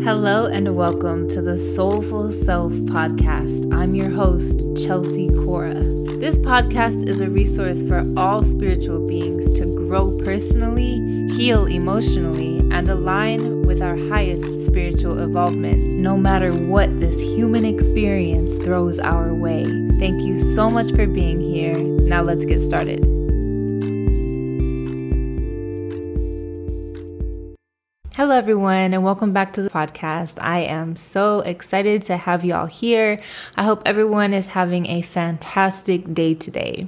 Hello and welcome to the Soulful Self podcast. I'm your host, Chelsea Cora. This podcast is a resource for all spiritual beings to grow personally, heal emotionally, and align with our highest spiritual involvement, no matter what this human experience throws our way. Thank you so much for being here. Now let's get started. Hello, everyone, and welcome back to the podcast. I am so excited to have you all here. I hope everyone is having a fantastic day today.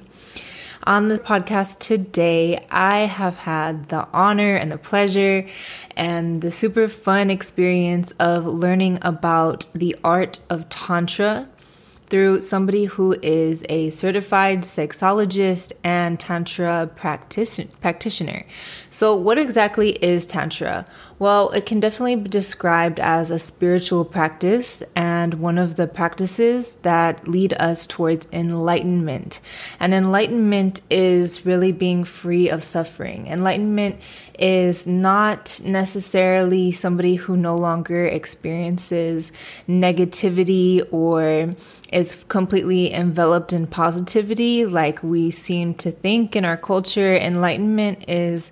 On the podcast today, I have had the honor and the pleasure and the super fun experience of learning about the art of Tantra through somebody who is a certified sexologist and Tantra practitioner. So what exactly is Tantra? Well, it can definitely be described as a spiritual practice and one of the practices that lead us towards enlightenment. And enlightenment is really being free of suffering. Enlightenment is not necessarily somebody who no longer experiences negativity or is completely enveloped in positivity like we seem to think in our culture. Enlightenment is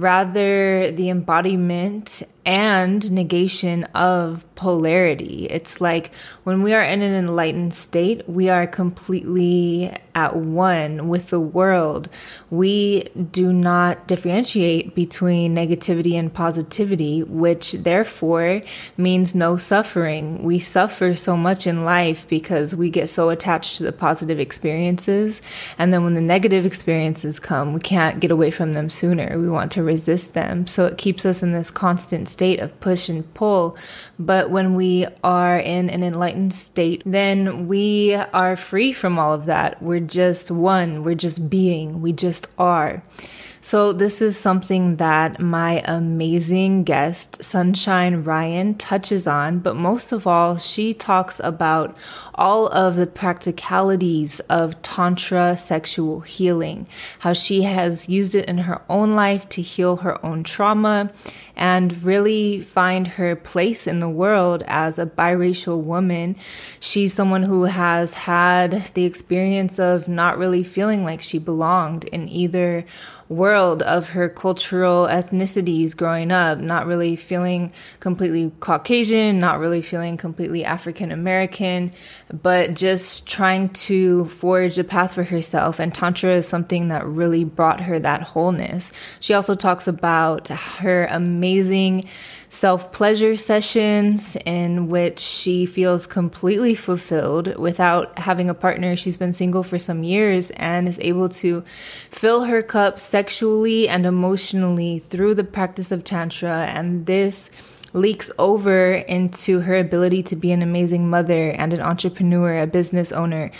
rather the embodiment and negation of polarity. It's like when we are in an enlightened state, we are completely at one with the world. We do not differentiate between negativity and positivity, which therefore means no suffering. We suffer so much in life because we get so attached to the positive experiences. And then when the negative experiences come, we can't get away from them sooner. We want to resist them. So it keeps us in this constant state of push and pull. But when we are in an enlightened state, then we are free from all of that. We're just one. We're just being. We just are. So this is something that my amazing guest, Sunshine Ryan, touches on. But most of all, she talks about all of the practicalities of Tantra sexual healing, how she has used it in her own life to heal her own trauma and really find her place in the world as a biracial woman. She's someone who has had the experience of not really feeling like she belonged in either world of her cultural ethnicities growing up, not really feeling completely Caucasian, not really feeling completely African American, but just trying to forge a path for herself. And Tantra is something that really brought her that wholeness. She also talks about her amazing self-pleasure sessions in which she feels completely fulfilled without having a partner. She's been single for some years and is able to fill her cup sexually and emotionally through the practice of Tantra. And this leaks over into her ability to be an amazing mother and an entrepreneur, a business owner,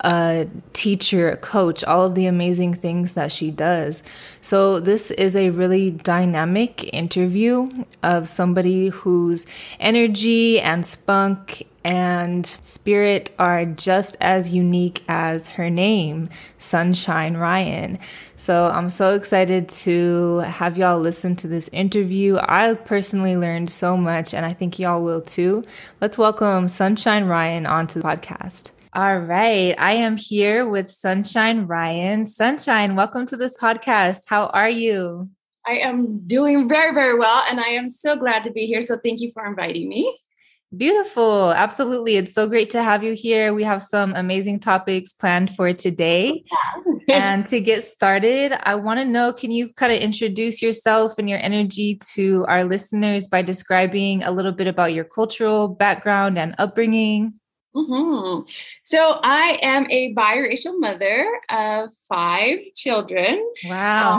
a teacher, a coach, all of the amazing things that she does. So this is a really dynamic interview of somebody whose energy and spunk and spirit are just as unique as her name, Sunshine Ryan. So I'm so excited to have y'all listen to this interview. I personally learned so much, and I think y'all will too. Let's welcome Sunshine Ryan onto the podcast. All right. I am here with Sunshine Ryan. Sunshine, welcome to this podcast. How are you? I am doing very, very well, and I am so glad to be here. So thank you for inviting me. Beautiful. Absolutely. It's so great to have you here. We have some amazing topics planned for today. And to get started, I want to know, can you kind of introduce yourself and your energy to our listeners by describing a little bit about your cultural background and upbringing? Mm-hmm. So I am a biracial mother of 5 children. Wow.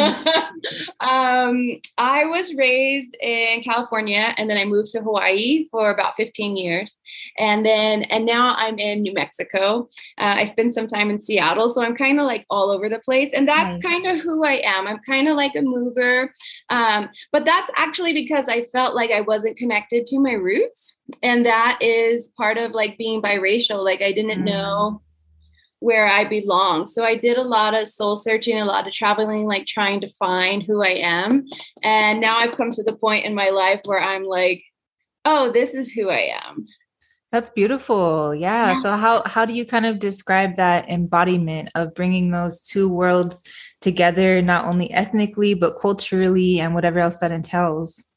I was raised in California, and then I moved to Hawaii for about 15 years. And now I'm in New Mexico. I spent some time in Seattle. So I'm kind of like all over the place. And that's kind of who I am. I'm kind of like a mover. But that's actually because I felt like I wasn't connected to my roots. And that is part of like being biracial. Like I didn't know where I belong. So I did a lot of soul searching, a lot of traveling, like trying to find who I am. And now I've come to the point in my life where I'm like, oh, this is who I am. That's beautiful. Yeah. Yeah. So how do you kind of describe that embodiment of bringing those two worlds together, not only ethnically, but culturally and whatever else that entails?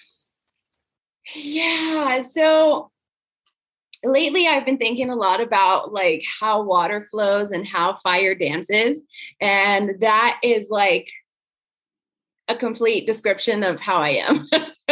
Yeah. So lately I've been thinking a lot about like how water flows and how fire dances. And that is like a complete description of how I am.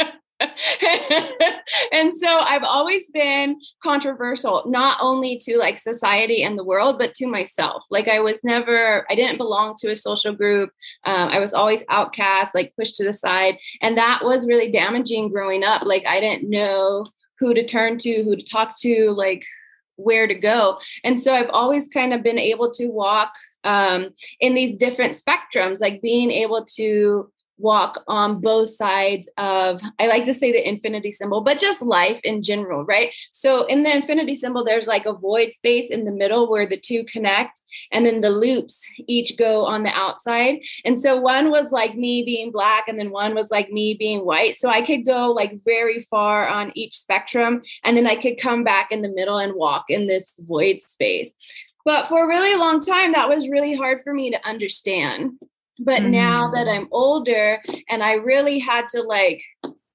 And so I've always been controversial, not only to like society and the world, but to myself. Like I didn't belong to a social group. I was always outcast, like pushed to the side. And that was really damaging growing up. Like I didn't know who to turn to, who to talk to, like where to go. And so I've always kind of been able to walk in these different spectrums, like being able to walk on both sides of, I like to say the infinity symbol, but just life in general, right? So in the infinity symbol, there's like a void space in the middle where the two connect, and then the loops each go on the outside. And so one was like me being Black, and then one was like me being white. So I could go like very far on each spectrum, and then I could come back in the middle and walk in this void space. But for a really long time, that was really hard for me to understand. But now that I'm older and I really had to like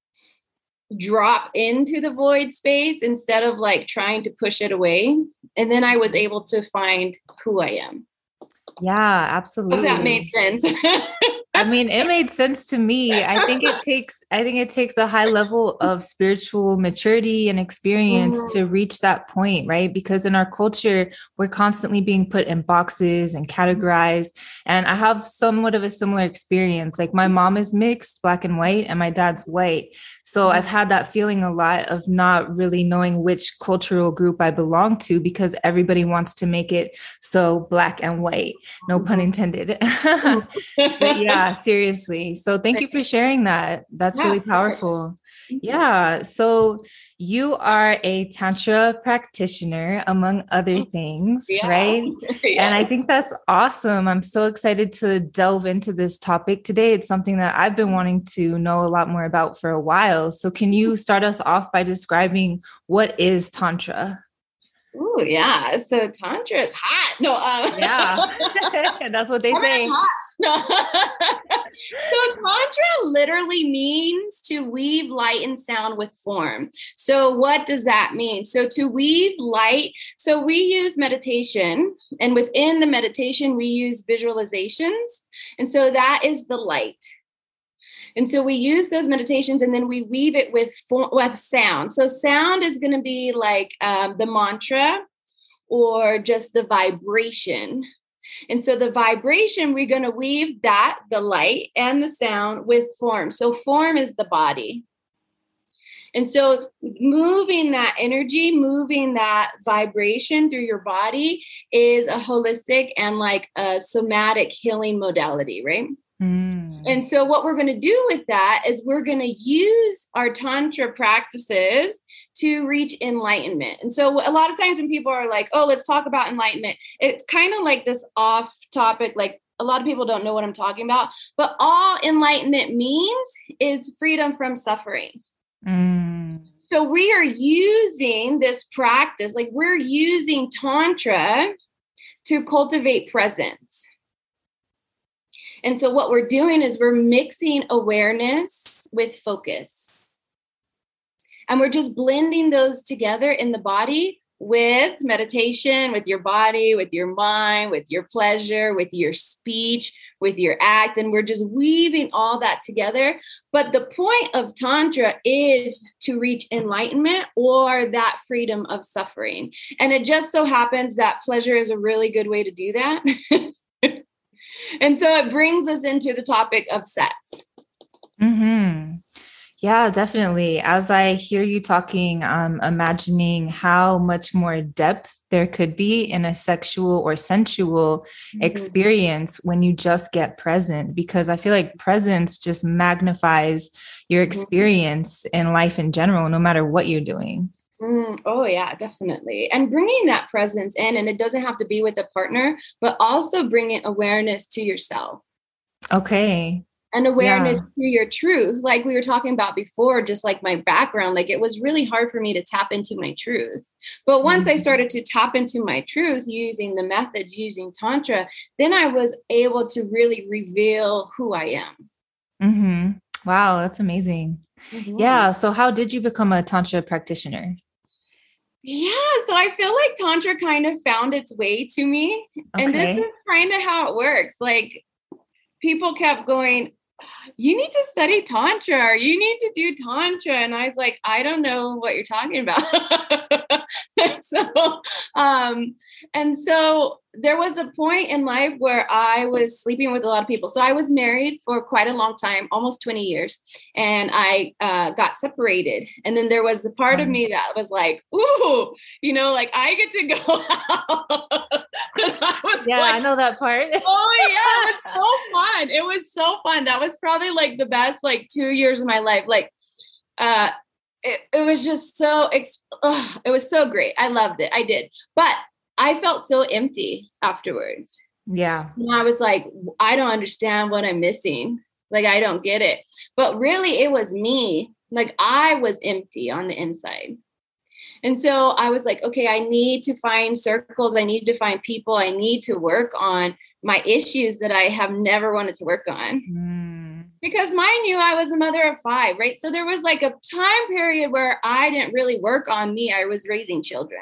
drop into the void space instead of like trying to push it away. And then I was able to find who I am. Yeah, absolutely. Hope that made sense. I mean, it made sense to me. I think it takes a high level of spiritual maturity and experience to reach that point, right? Because in our culture, we're constantly being put in boxes and categorized. And I have somewhat of a similar experience. Like my mom is mixed, Black and white, and my dad's white. So I've had that feeling a lot of not really knowing which cultural group I belong to, because everybody wants to make it so Black and white, no pun intended. But yeah, seriously. So thank you for sharing that. That's really powerful. Yeah. So you are a Tantra practitioner, among other things, right? And I think that's awesome. I'm so excited to delve into this topic today. It's something that I've been wanting to know a lot more about for a while. So can you start us off by describing what is Tantra? Oh yeah. So Tantra is hot. No, yeah, that's what they say. No. So Tantra literally means to weave light and sound with form. So what does that mean? So to weave light, so we use meditation, and within the meditation, we use visualizations. And so that is the light. And so we use those meditations, and then we weave it with sound. So sound is going to be like the mantra or just the vibration. And so the vibration, we're going to weave that, the light and the sound, with form. So form is the body. And so moving that energy, moving that vibration through your body is a holistic and like a somatic healing modality, right? And so what we're going to do with that is we're going to use our Tantra practices to reach enlightenment. And so a lot of times when people are like, oh, let's talk about enlightenment, it's kind of like this off topic, like a lot of people don't know what I'm talking about, but all enlightenment means is freedom from suffering. So we are using this practice, like we're using Tantra to cultivate presence. And so what we're doing is we're mixing awareness with focus. And we're just blending those together in the body with meditation, with your body, with your mind, with your pleasure, with your speech, with your act. And we're just weaving all that together. But the point of Tantra is to reach enlightenment or that freedom of suffering. And it just so happens that pleasure is a really good way to do that. And so it brings us into the topic of sex. Yeah, definitely. As I hear you talking, I'm imagining how much more depth there could be in a sexual or sensual experience when you just get present, because I feel like presence just magnifies your experience in life in general, no matter what you're doing. Oh, yeah, definitely. And bringing that presence in, and it doesn't have to be with a partner, but also bringing awareness to yourself. Okay. and awareness Yeah. to your truth. Like we were talking about before, just like my background, like it was really hard for me to tap into my truth. But once I Mhm. started to tap into my truth using the methods, using Tantra, then I was able to really reveal who I am. Mhm. Wow, that's amazing. Mhm. Yeah. So how did you become a Tantra practitioner? Yeah, so I feel like Tantra kind of found its way to me. And this Okay. is kind of how it works. Like people kept going, you need to study Tantra, or you need to do Tantra. And I was like, I don't know what you're talking about. and so, um, and so there was a point in life where I was sleeping with a lot of people. So I was married for quite a long time, almost 20 years, and I got separated. And then there was a part of me that was like, ooh, like I get to go out. And I was Yeah, I like, know that part. oh yeah, it was so fun. It was so fun. That was probably like the best like 2 years of my life. Like uh it was just so it was so great. I loved it. I did. But I felt so empty afterwards. Yeah. And I was like, I don't understand what I'm missing. Like I don't get it. But really it was me. Like I was empty on the inside. And so I was like, okay, I need to find circles. I need to find people. I need to work on my issues that I have never wanted to work on. Mm. Because mind you, I was a mother of 5, right? So there was like a time period where I didn't really work on me. I was raising children.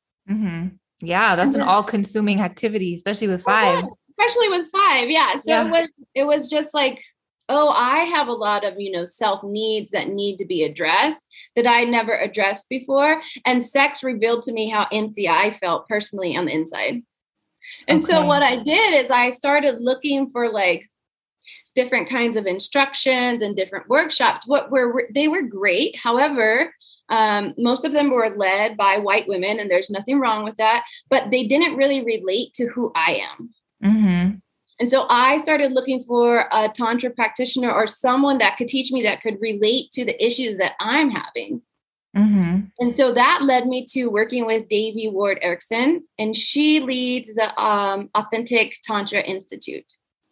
Hmm. Yeah, And that's an then, all-consuming activity, especially with oh, 5. especially with 5. Yeah. So Yeah. it was just like, oh, I have a lot of, self needs that need to be addressed that I never addressed before. And sex revealed to me how empty I felt personally on the inside. And so Okay. what I did is I started looking for like different kinds of instructions and different workshops. They were great. However, most of them were led by white women, and there's nothing wrong with that, but they didn't really relate to who I am. Hmm. And so I started looking for a Tantra practitioner or someone that could teach me that could relate to the issues that I'm having. Hmm. And so that led me to working with Davy Ward Erickson, and she leads the Authentic Tantra Institute.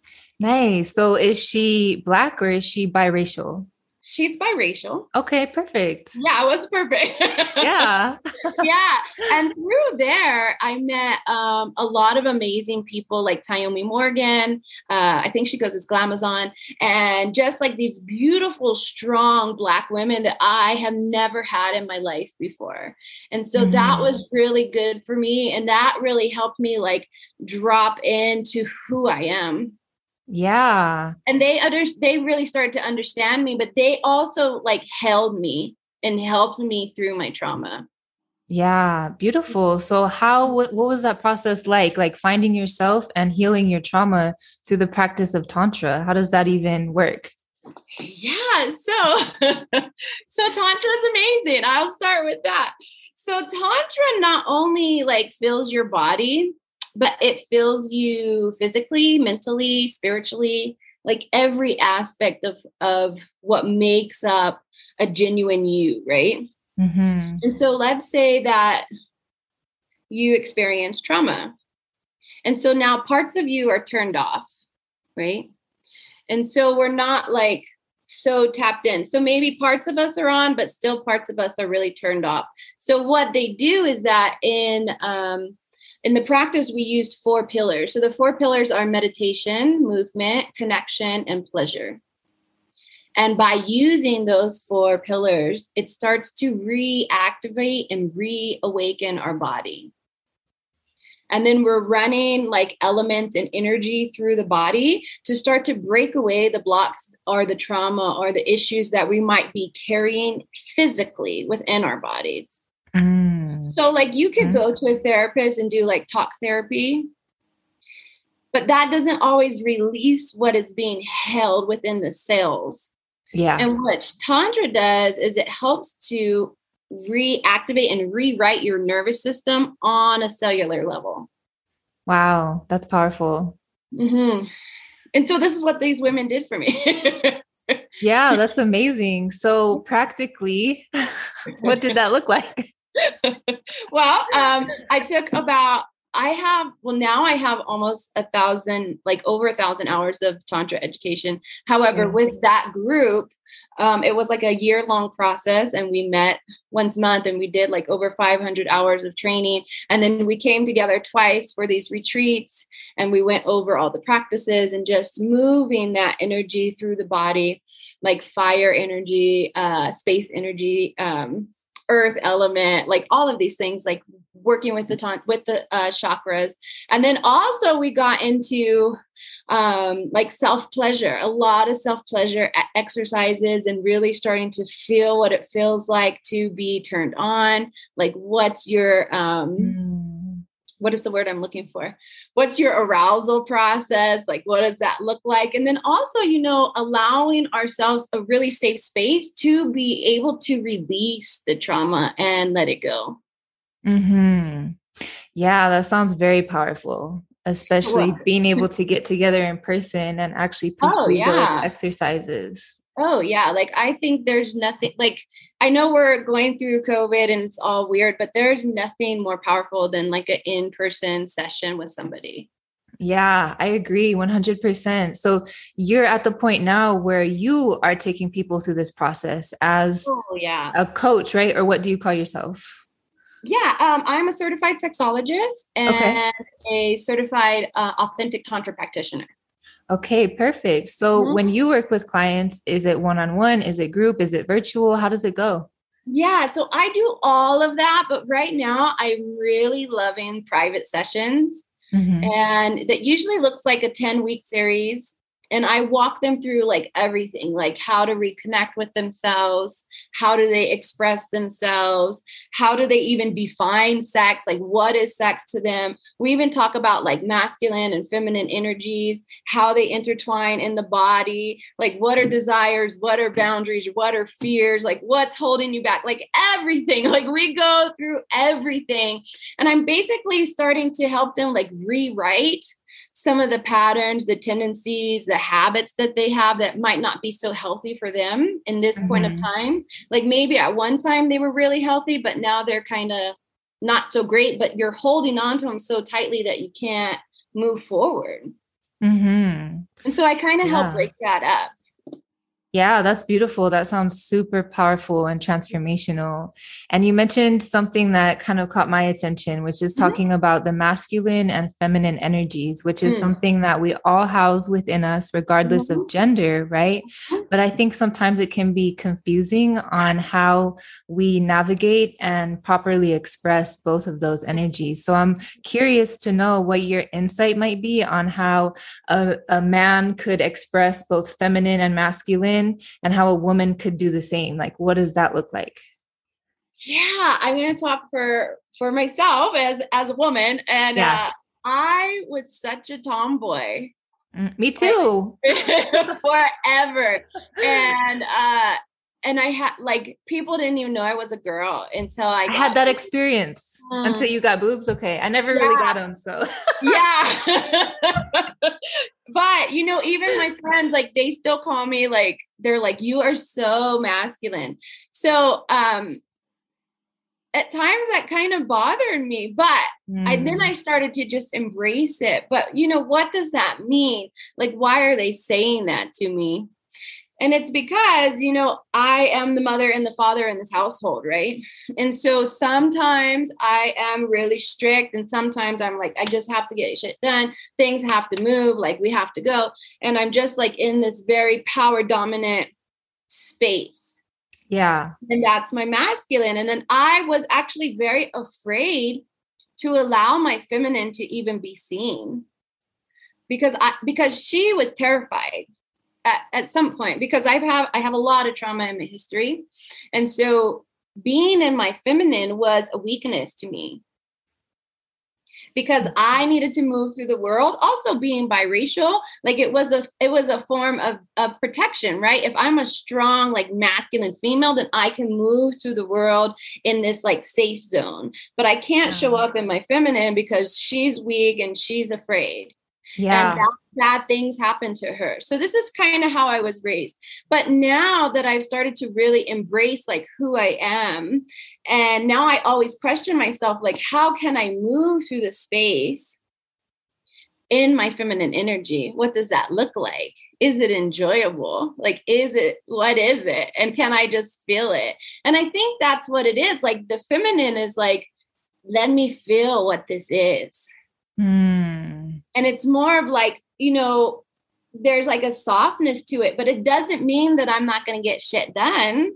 Nice. So is she Black or is she biracial? She's biracial. Okay, perfect. Yeah, it was perfect. Yeah. Yeah. And through there, I met a lot of amazing people like Tayomi Morgan. I think she goes as Glamazon. And just like these beautiful, strong Black women that I have never had in my life before. And so that Hmm. was really good for me. And that really helped me like drop into who I am. Yeah. And they really started to understand me, but they also like held me and helped me through my trauma. Yeah, beautiful. So what was that process like finding yourself and healing your trauma through the practice of Tantra? How does that even work? Yeah, so Tantra is amazing. I'll start with that. So Tantra not only like fills your body, but it fills you physically, mentally, spiritually, like every aspect of what makes up a genuine you, right? Hmm. And so let's say that you experience trauma. And so now parts of you are turned off, right? And so we're not like so tapped in. So maybe parts of us are on, but still parts of us are really turned off. So what they do is that in the practice, we use 4 pillars. So the 4 pillars are meditation, movement, connection, and pleasure. And by using those 4 pillars, it starts to reactivate and reawaken our body. And then we're running like elements and energy through the body to start to break away the blocks or the trauma or the issues that we might be carrying physically within our bodies. Mm. So like you could go to a therapist and do like talk therapy, but that doesn't always release what is being held within the cells. Yeah. And what Tantra does is it helps to reactivate and rewrite your nervous system on a cellular level. Wow, that's powerful. Mm-hmm. And so this is what these women did for me. Yeah, that's amazing. So practically, what did that look like? Well, I took about now I have almost 1,000, like over 1,000 hours of Tantra education. However, with that group, it was like a year-long process, and we met once a month and we did like over 500 hours of training. And then we came together twice for these retreats, and we went over all the practices and just moving that energy through the body, like fire energy, space energy, earth element, like all of these things, like working with the chakras. And then also we got into like self-pleasure, a lot of self-pleasure exercises, and really starting to feel what it feels like to be turned on. Like what's your what is the word I'm looking for? What's your arousal process? Like, what does that look like? And then also, allowing ourselves a really safe space to be able to release the trauma and let it go. Mm-hmm. Yeah, that sounds very powerful, especially being able to get together in person and actually pursue those exercises. Oh, yeah. Like, I think there's nothing like, I know we're going through COVID and it's all weird, but there's nothing more powerful than like an in-person session with somebody. Yeah, I agree 100%. So you're at the point now where you are taking people through this process as a coach, right? Or what do you call yourself? Yeah, I'm a certified sexologist and a certified authentic Tantra practitioner. Okay, perfect. So when you work with clients, is it one-on-one? Is it group? Is it virtual? How does it go? Yeah, so I do all of that, but right now I'm really loving private sessions. And that usually looks like a 10-week series. And I walk them through like everything, like how to reconnect with themselves. How do they express themselves? How do they even define sex? Like, what is sex to them? We even talk about like masculine and feminine energies, how they intertwine in the body, like what are desires, what are boundaries, what are fears, like what's holding you back, like everything. Like we go through everything. And I'm basically starting to help them like rewrite some of the patterns, the tendencies, the habits that they have that might not be so healthy for them in this point of time. Like maybe at one time they were really healthy, but now they're kind of not so great, but you're holding on to them so tightly that you can't move forward. And so I kind of help break that up. Yeah, that's beautiful. That sounds super powerful and transformational. And you mentioned something that kind of caught my attention, which is talking about the masculine and feminine energies, which is something that we all house within us, regardless of gender, right? But I think sometimes it can be confusing on how we navigate and properly express both of those energies. So I'm curious to know what your insight might be on how a man could express both feminine and masculine, and how a woman could do the same. Like, what does that look like? Yeah, I'm going to talk for myself as a woman. And I was such a tomboy. Me too. Forever. And I had like, people didn't even know I was a girl until I had that experience until you got boobs. Okay. I never really got them. So but even my friends, like they still call me, like, they're like, you are so masculine. So, at times that kind of bothered me, but then I started to just embrace it. But what does that mean? Like, why are they saying that to me? And it's because, I am the mother and the father in this household, right? And so sometimes I am really strict, and sometimes I'm like, I just have to get shit done. Things have to move, like we have to go. And I'm just like in this very power dominant space. Yeah. And that's my masculine. And then I was actually very afraid to allow my feminine to even be seen because she was terrified. At some point, because I have a lot of trauma in my history. And so being in my feminine was a weakness to me because I needed to move through the world. Also being biracial, like it was a form of protection, right? If I'm a strong, like masculine female, then I can move through the world in this like safe zone, but I can't show up in my feminine because she's weak and she's afraid. And Yeah. bad things happen to her. So this is kind of how I was raised. But now that I've started to really embrace like who I am, and now I always question myself, like, how can I move through the space in my feminine energy? What does that look like? Is it enjoyable? Like, what is it? And can I just feel it? And I think that's what it is. Like the feminine is like, let me feel what this is. Mm. And it's more of like, there's like a softness to it, but it doesn't mean that I'm not going to get shit done.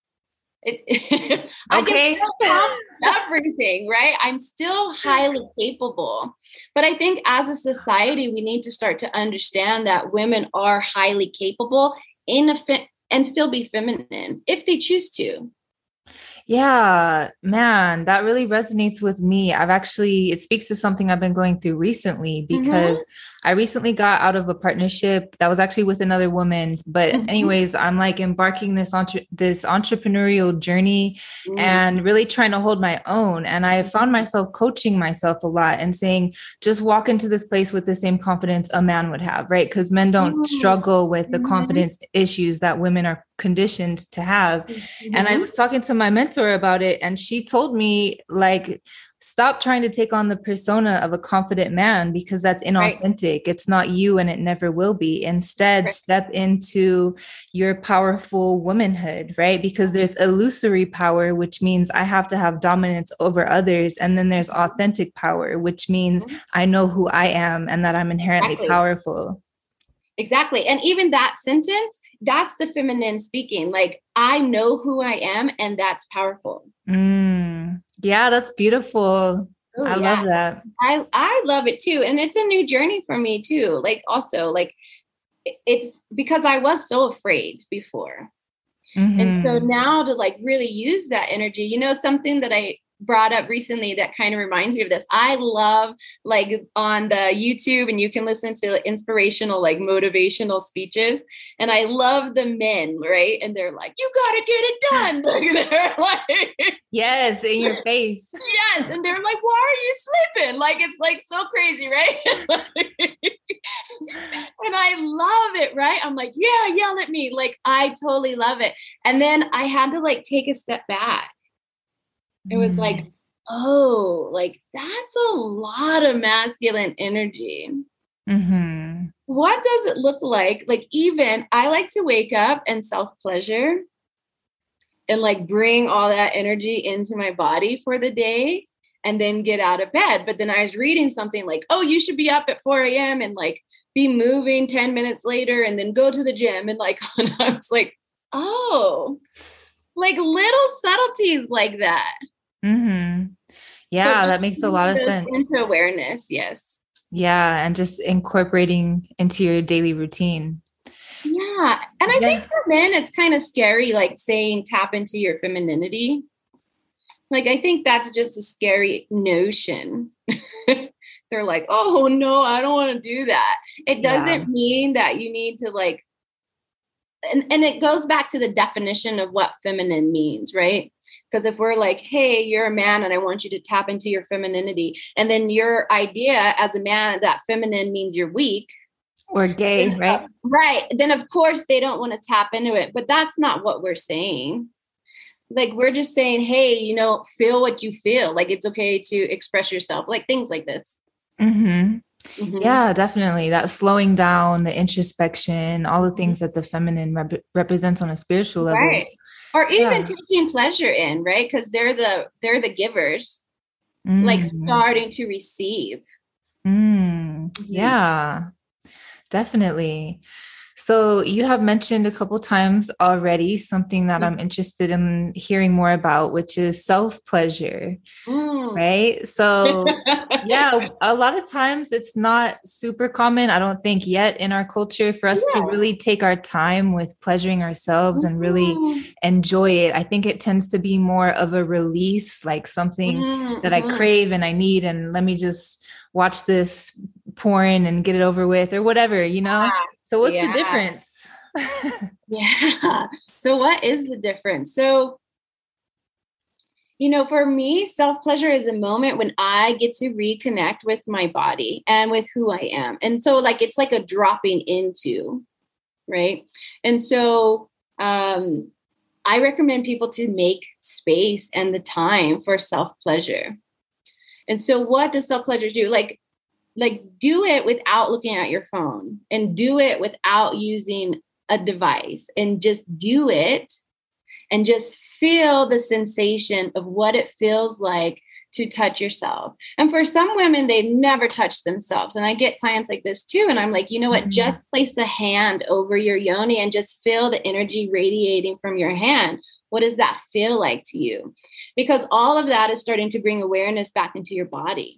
I can still accomplish everything, right? I'm still highly capable. But I think as a society, we need to start to understand that women are highly capable and still be feminine if they choose to. Yeah, man, that really resonates with me. It speaks to something I've been going through recently because I recently got out of a partnership that was actually with another woman. But anyways, I'm like embarking this entrepreneurial journey and really trying to hold my own. And I found myself coaching myself a lot and saying, just walk into this place with the same confidence a man would have, right? Because men don't struggle with the confidence issues that women are conditioned to have. And I was talking to my mentor about it, and she told me, like, stop trying to take on the persona of a confident man because that's inauthentic. Right. It's not you and it never will be. Instead, step into your powerful womanhood, right? Because there's illusory power, which means I have to have dominance over others. And then there's authentic power, which means I know who I am and that I'm inherently powerful. Exactly. And even that sentence, that's the feminine speaking. Like, I know who I am, and that's powerful. Yeah, that's beautiful. Oh, I love that. I love it too. And it's a new journey for me too. Like also, like it's because I was so afraid before. And so now to like really use that energy, something that I brought up recently that kind of reminds me of this. I love like on the YouTube, and you can listen to inspirational, like motivational speeches. And I love the men, right? And they're like, you got to get it done. They're like, yes, in your face. Yes. And they're like, why are you sleeping? Like, it's like so crazy, right? And I love it, right? I'm like, yeah, yell at me. Like, I totally love it. And then I had to like take a step back. It was like, oh, like that's a lot of masculine energy. What does it look like? Like, even I like to wake up and self-pleasure and like bring all that energy into my body for the day and then get out of bed. But then I was reading something like, oh, you should be up at 4 a.m. and like be moving 10 minutes later and then go to the gym. And like, and I was like, oh, like little subtleties like that. Yeah, that makes a lot of sense. Into awareness, yes. Yeah, and just incorporating into your daily routine. Yeah, and I think for men, it's kind of scary, like saying tap into your femininity. Like, I think that's just a scary notion. They're like, oh no, I don't want to do that. It doesn't mean that you need to like, and it goes back to the definition of what feminine means, right? Because if we're like, hey, you're a man and I want you to tap into your femininity, and then your idea as a man that feminine means you're weak or gay, then, right? Right. Then of course they don't want to tap into it, but that's not what we're saying. Like, we're just saying, hey, feel what you feel. Like, it's okay to express yourself, like things like this. Yeah, definitely. That slowing down, the introspection, all the things that the feminine represents on a spiritual level. Right. Or even taking pleasure in, right? Because they're the givers, like starting to receive. Yeah, definitely. So you have mentioned a couple times already something that I'm interested in hearing more about, which is self-pleasure, right? So yeah, a lot of times it's not super common, I don't think yet in our culture, for us to really take our time with pleasuring ourselves and really enjoy it. I think it tends to be more of a release, like something that I crave and I need, and let me just watch this porn and get it over with or whatever, So what's the difference? So what is the difference? So, For me, self-pleasure is a moment when I get to reconnect with my body and with who I am. And so like, it's like a dropping into, right? And so I recommend people to make space and the time for self-pleasure. And so what does self-pleasure do? Like do it without looking at your phone, and do it without using a device, and just do it and just feel the sensation of what it feels like to touch yourself. And for some women, they've never touched themselves. And I get clients like this too. And I'm like, you know what, just place the hand over your yoni and just feel the energy radiating from your hand. What does that feel like to you? Because all of that is starting to bring awareness back into your body.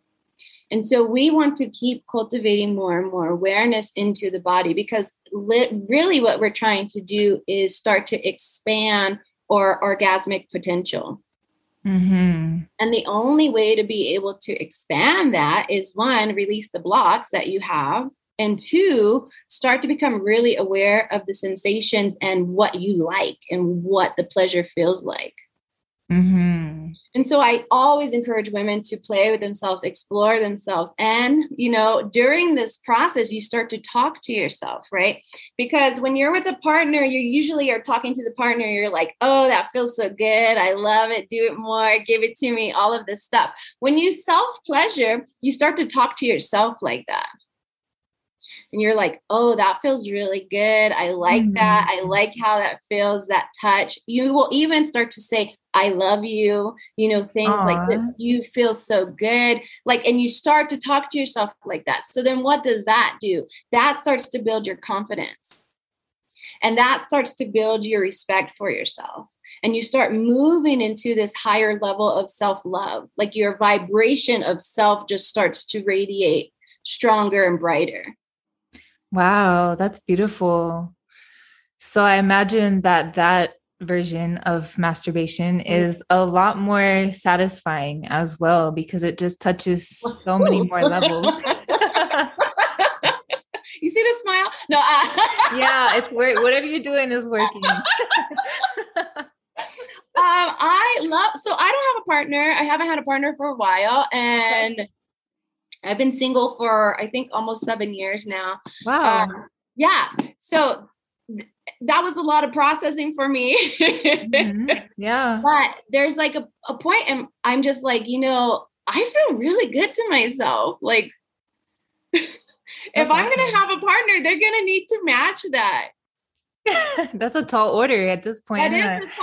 And so we want to keep cultivating more and more awareness into the body, because really what we're trying to do is start to expand our orgasmic potential. Mm-hmm. And the only way to be able to expand that is, one, release the blocks that you have, and two, start to become really aware of the sensations and what you like and what the pleasure feels like. Mm-hmm. And so I always encourage women to play with themselves, explore themselves. And, during this process, you start to talk to yourself, right? Because when you're with a partner, you usually are talking to the partner. You're like, oh, that feels so good. I love it. Do it more. Give it to me. All of this stuff. When you self-pleasure, you start to talk to yourself like that. And you're like, oh, that feels really good. I like that. I like how that feels, that touch. You will even start to say, I love you, things like this. You feel so good. And you start to talk to yourself like that. So then what does that do? That starts to build your confidence. And that starts to build your respect for yourself. And you start moving into this higher level of self-love. Like your vibration of self just starts to radiate stronger and brighter. Wow, that's beautiful. So I imagine that version of masturbation is a lot more satisfying as well, because it just touches so many more levels. You see the smile? No. Yeah, it's work. Whatever you're doing is working. I don't have a partner. I haven't had a partner for a while, and I've been single for, I think, almost 7 years now. Wow. Yeah. So that was a lot of processing for me. Mm-hmm. Yeah. But there's like a point, and I'm just like, I feel really good to myself. Like, if I'm going to have a partner, they're going to need to match that. That's a tall order at this point. That is a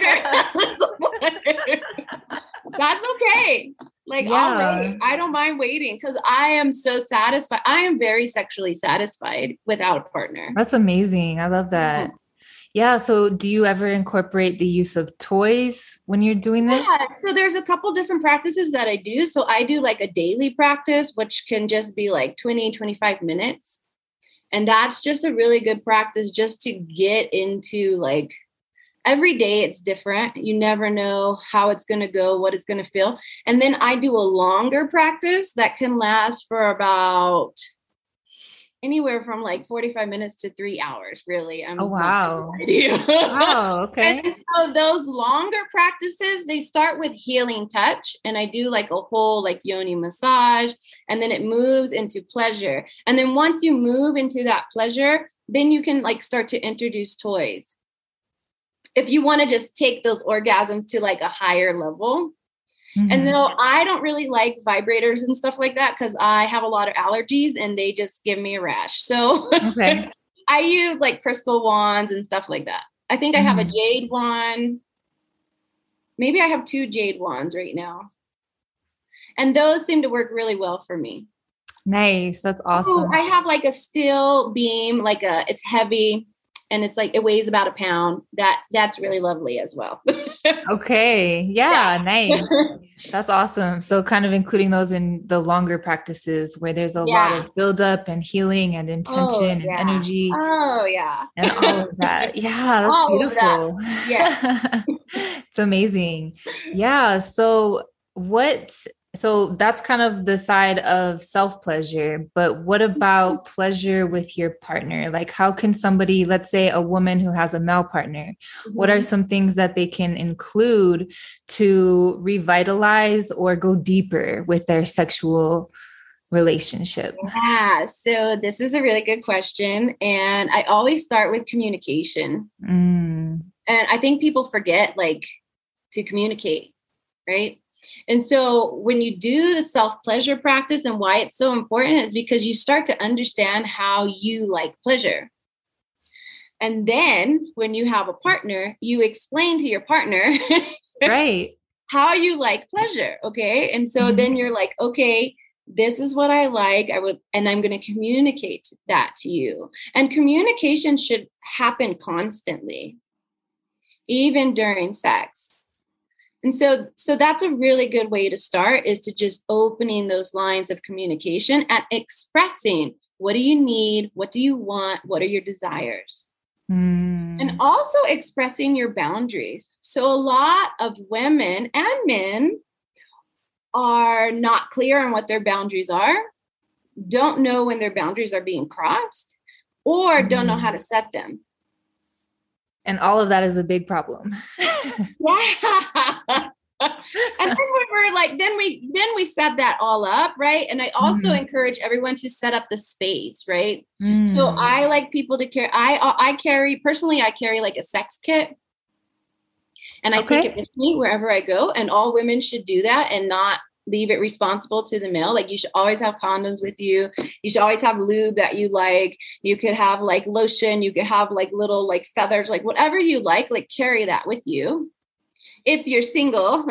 tall order. That's okay. I'll wait. I don't mind waiting, because I am so satisfied. I am very sexually satisfied without a partner. That's amazing. I love that. Yeah. So do you ever incorporate the use of toys when you're doing this? Yeah. So there's a couple different practices that I do. So I do like a daily practice, which can just be like 20, 25 minutes. And that's just a really good practice just to get into every day it's different. You never know how it's going to go, what it's going to feel. And then I do a longer practice that can last for about anywhere from 45 minutes to 3 hours, really. Oh, wow. Wow, okay. And so those longer practices, they start with healing touch. And I do a whole yoni massage, and then it moves into pleasure. And then once you move into that pleasure, then you can start to introduce toys. If you want to just take those orgasms to a higher level. Mm-hmm. And though I don't really like vibrators and stuff like that, because I have a lot of allergies and they just give me a rash. So I use crystal wands and stuff like that. I think I have a jade wand. Maybe I have 2 jade wands right now. And those seem to work really well for me. Nice. That's awesome. I have a steel beam, it's heavy. And it's it weighs about a pound. That's really lovely as well. Okay. Yeah. Nice. That's awesome. So kind of including those in the longer practices where there's a lot of buildup and healing and intention and energy. Oh yeah. And all of that. Yeah. That's beautiful. Yeah. It's amazing. Yeah. So what So that's kind of the side of self-pleasure, but what about pleasure with your partner? Like how can somebody, let's say a woman who has a male partner, what are Mhm. some things that they can include to revitalize or go deeper with their sexual relationship? Yeah, so this is a really good question. And I always start with communication. Mm, And I think people forget like to communicate, right? And so when you do the self pleasure practice and why it's so important is because you start to understand how you like pleasure. And then when you have a partner, you explain to your partner right. how you like pleasure. Okay. And so Mhm. then you're like, okay, this is what I like. And I'm going to communicate that to you. And communication should happen constantly, even during sex. And so that's a really good way to start is to just opening those lines of communication and expressing what do you need? What do you want? What are your desires? And Mm, also expressing your boundaries. So a lot of women and men are not clear on what their boundaries are, don't know when their boundaries are being crossed, or don't know how mhm. to set them. And all of that is a big problem. Yeah. And then we were like, then we set that all up, right? And I also Mhm. encourage everyone to set up the space, right? So Mm, I like people to carry. I carry personally. I carry like a sex kit, and I take it okay. with me wherever I go. And all women should do that and not leave it responsible to the male. Like you should always have condoms with you. You should always have lube that you like. You could have like lotion. You could have like little like feathers, like whatever you like carry that with you. If you're single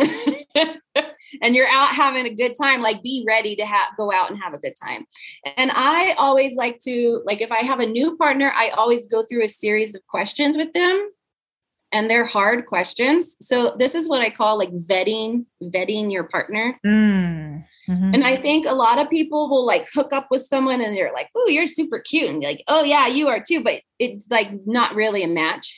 and you're out having a good time, like be ready to go out and have a good time. And I always like to, like, if I have a new partner, I always go through a series of questions with them, and they're hard questions. So this is what I call like vetting your partner. Mm, And mhm. I think a lot of people will like hook up with someone and they're like, oh, you're super cute. And like, oh yeah, you are too. But it's like not really a match.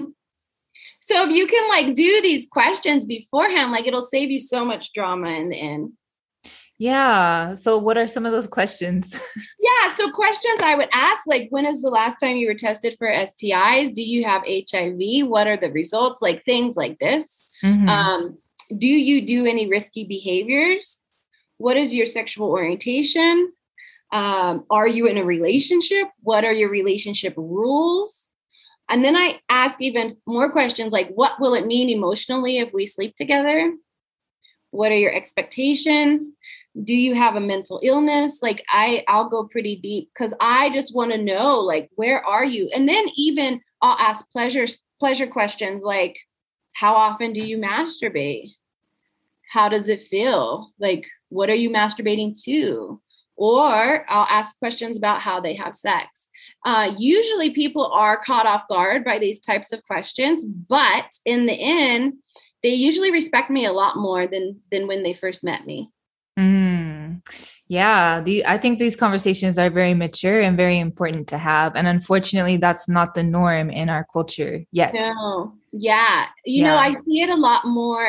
So if you can like do these questions beforehand, like it'll save you so much drama in the end. Yeah. So, what are some of those questions? Yeah. So questions I would ask, like, when is the last time you were tested for STIs? Do you have HIV? What are the results? Like things like this. Hmm. Um, do you do any risky behaviors? What is your sexual orientation? Are you in a relationship? What are your relationship rules? And then I ask even more questions like, what will it mean emotionally if we sleep together? What are your expectations? Do you have a mental illness? Like I'll go pretty deep because I just want to know, like, where are you? And then even I'll ask pleasure questions like, how often do you masturbate? How does it feel? Like, what are you masturbating to? Or I'll ask questions about how they have sex. Usually people are caught off guard by these types of questions, but in the end, they usually respect me a lot more than when they first met me. Mm. Yeah, I think these conversations are very mature and very important to have. And unfortunately, that's not the norm in our culture yet. No, yeah, Yeah. I see it a lot more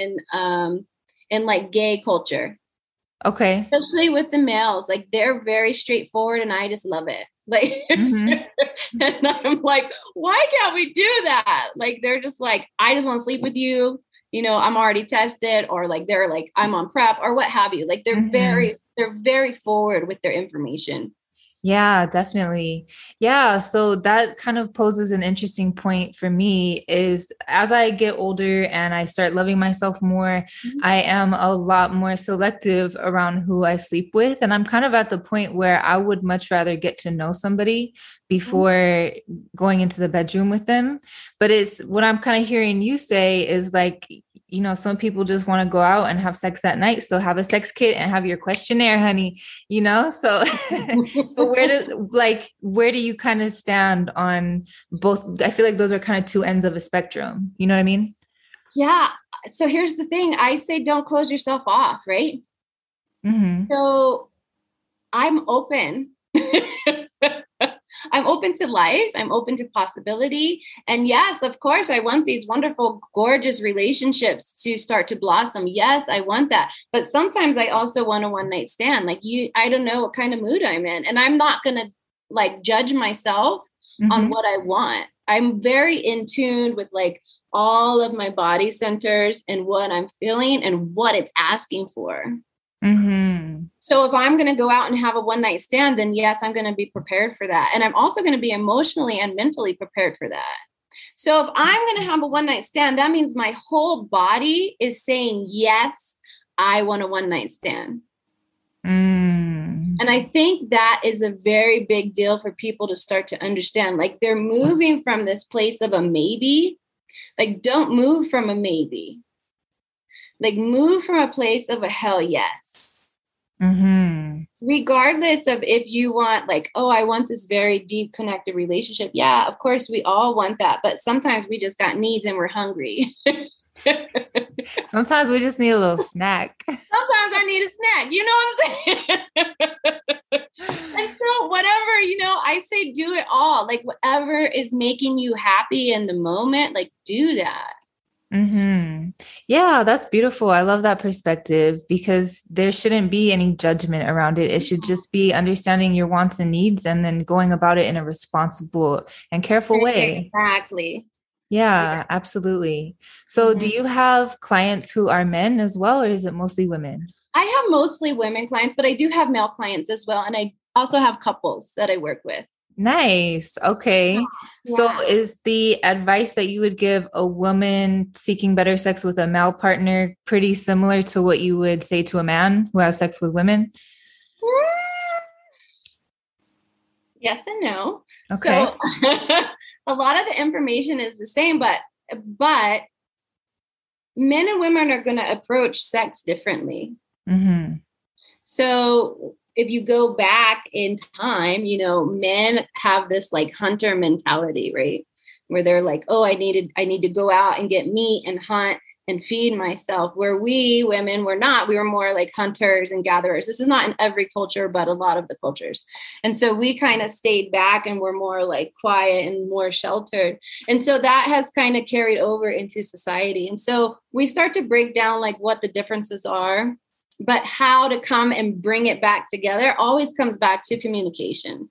in like gay culture, Okay. especially with the males. Like they're very straightforward, and I just love it. Like, Hmm. and I'm like, why can't we do that? Like, they're just like, I just want to sleep with you. I'm already tested, or like they're like, I'm on PrEP, or what have you. Like, Hmm. they're very forward with their information. Yeah, definitely. Yeah, so that kind of poses an interesting point for me is as I get older and I start loving myself more, I am a lot more selective around who I sleep with. And I'm kind of at the point where I would much rather get to know somebody before going into the bedroom with them. But it's what I'm kind of hearing you say is like, some people just want to go out and have sex that night. So have a sex kit and have your questionnaire, honey, so so where do you kind of stand on both? I feel like those are kind of two ends of a spectrum. You know what I mean? Yeah. So here's the thing. I say don't close yourself off, right? Mm-hmm. So I'm open. I'm open to life. I'm open to possibility. And yes, of course, I want these wonderful, gorgeous relationships to start to blossom. Yes, I want that. But sometimes I also want a one night stand. Like I don't know what kind of mood I'm in. And I'm not going to like judge myself on what I want. I'm very in tune with like all of my body centers and what I'm feeling and what it's asking for. So if I'm going to go out and have a one night stand, then yes, I'm going to be prepared for that. And I'm also going to be emotionally and mentally prepared for that. So if I'm going to have a one night stand, that means my whole body is saying, yes, I want a one night stand. And I think that is a very big deal for people to start to understand. Like they're moving from this place of a maybe. Like don't move from a maybe. Like move from a place of a hell yes. Regardless of if you want like, oh, I want this very deep connected relationship. Yeah, of course we all want that. But sometimes we just got needs and we're hungry. Sometimes we just need a little snack. Sometimes I need a snack. You know what I'm saying? And so whatever, you know, I say do it all. Like whatever is making you happy in the moment, like do that. Yeah, that's beautiful. I love that perspective because there shouldn't be any judgment around it. It should just be understanding your wants and needs and then going about it in a responsible and careful way. Exactly. Yeah, absolutely. So do you have clients who are men as well, or is it mostly women? I have mostly women clients, but I do have male clients as well. And I also have couples that I work with. Nice. Okay. Yeah. So is the advice that you would give a woman seeking better sex with a male partner pretty similar to what you would say to a man who has sex with women? Yes and no. Okay. So a lot of the information is the same, but men and women are going to approach sex differently. So if you go back in time, you know, men have this like hunter mentality, right? Where they're like, oh, I need to go out and get meat and hunt and feed myself. Where we women were not, we were more like hunters and gatherers. This is not in every culture, but a lot of the cultures. And so we kind of stayed back and were more like quiet and more sheltered. And so that has kind of carried over into society. And so we start to break down like what the differences are. But how to come and bring it back together always comes back to communication.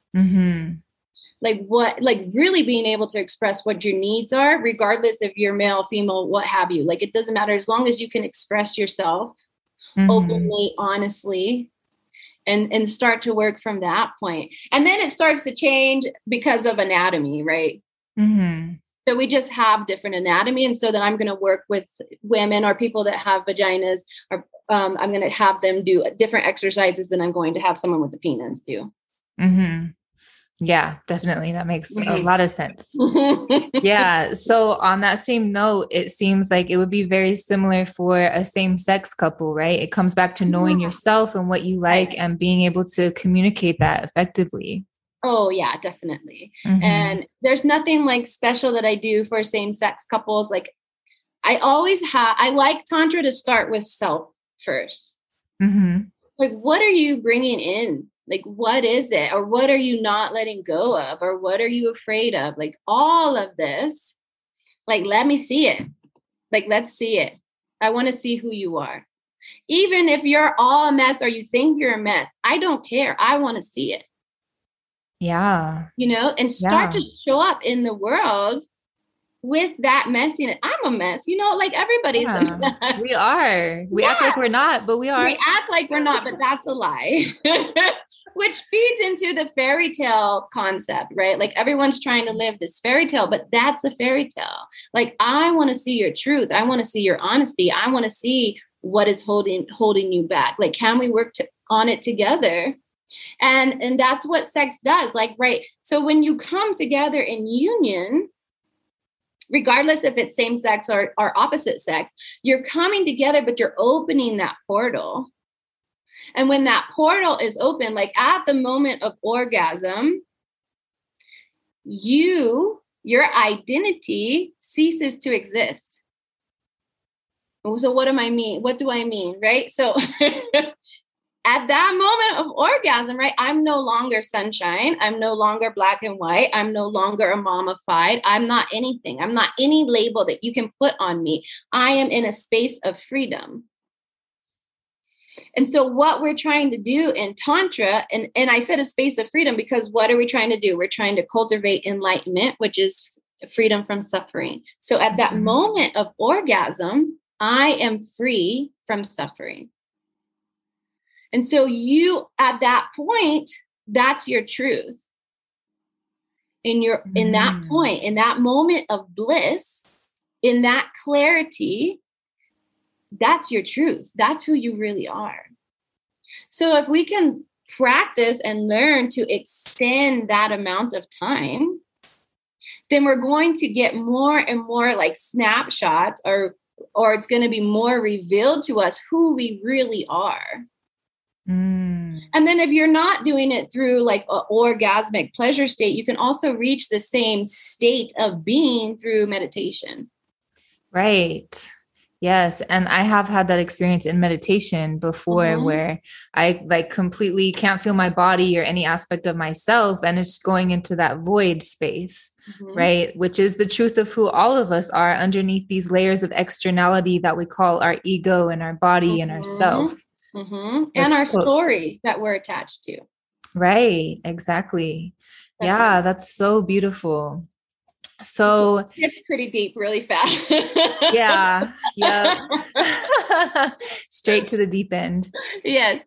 Like really being able to express what your needs are, regardless if you're male, female, what have you. Like, it doesn't matter as long as you can express yourself openly, honestly, and start to work from that point. And then it starts to change because of anatomy, right? So we just have different anatomy. And so then I'm going to work with women or people that have vaginas, or I'm going to have them do different exercises than I'm going to have someone with a penis do. Yeah, definitely. That makes a lot of sense. Yeah. So on that same note, it seems like it would be very similar for a same-sex couple, right? It comes back to knowing yourself and what you like and being able to communicate that effectively. Oh, yeah, definitely. And there's nothing like special that I do for same-sex couples. Like I like Tantra to start with self first. Like, what are you bringing in? Like, what is it? Or what are you not letting go of? Or what are you afraid of? Like all of this, like, let me see it. Like, let's see it. I want to see who you are. Even if you're all a mess or you think you're a mess, I don't care. I want to see it. Yeah. You know, and start to show up in the world with that messiness. I'm a mess, you know, like everybody's a mess. We are. We act like we're not, but we are. We act like we're not, but that's a lie. Which feeds into the fairy tale concept, right? Like everyone's trying to live this fairy tale, but that's a fairy tale. Like, I want to see your truth. I want to see your honesty. I want to see what is holding you back. Like, can we work on it together? And that's what sex does. Like, right. So when you come together in union, regardless if it's same sex or opposite sex, you're coming together, but you're opening that portal. And when that portal is open, like at the moment of orgasm, your identity ceases to exist. So what do I mean? Right? So at that moment of orgasm, right? I'm no longer sunshine. I'm no longer black and white. I'm no longer a mommified. I'm not anything. I'm not any label that you can put on me. I am in a space of freedom. And so what we're trying to do in Tantra, and I said a space of freedom because what are we trying to do? We're trying to cultivate enlightenment, which is freedom from suffering. So at that moment of orgasm, I am free from suffering. And so you, at that point, that's your truth. In that point, in that moment of bliss, in that clarity, that's your truth. That's who you really are. So if we can practice and learn to extend that amount of time, then we're going to get more and more like snapshots, or it's going to be more revealed to us who we really are. And then if you're not doing it through like an orgasmic pleasure state, you can also reach the same state of being through meditation. Right. Yes. And I have had that experience in meditation before where I like completely can't feel my body or any aspect of myself. And it's going into that void space, right? Which is the truth of who all of us are underneath these layers of externality that we call our ego and our body and our self. And our stories that we're attached to. Right. Exactly. Yeah. That's so beautiful. So it's pretty deep, really fast. Yeah. Straight to the deep end. Yes.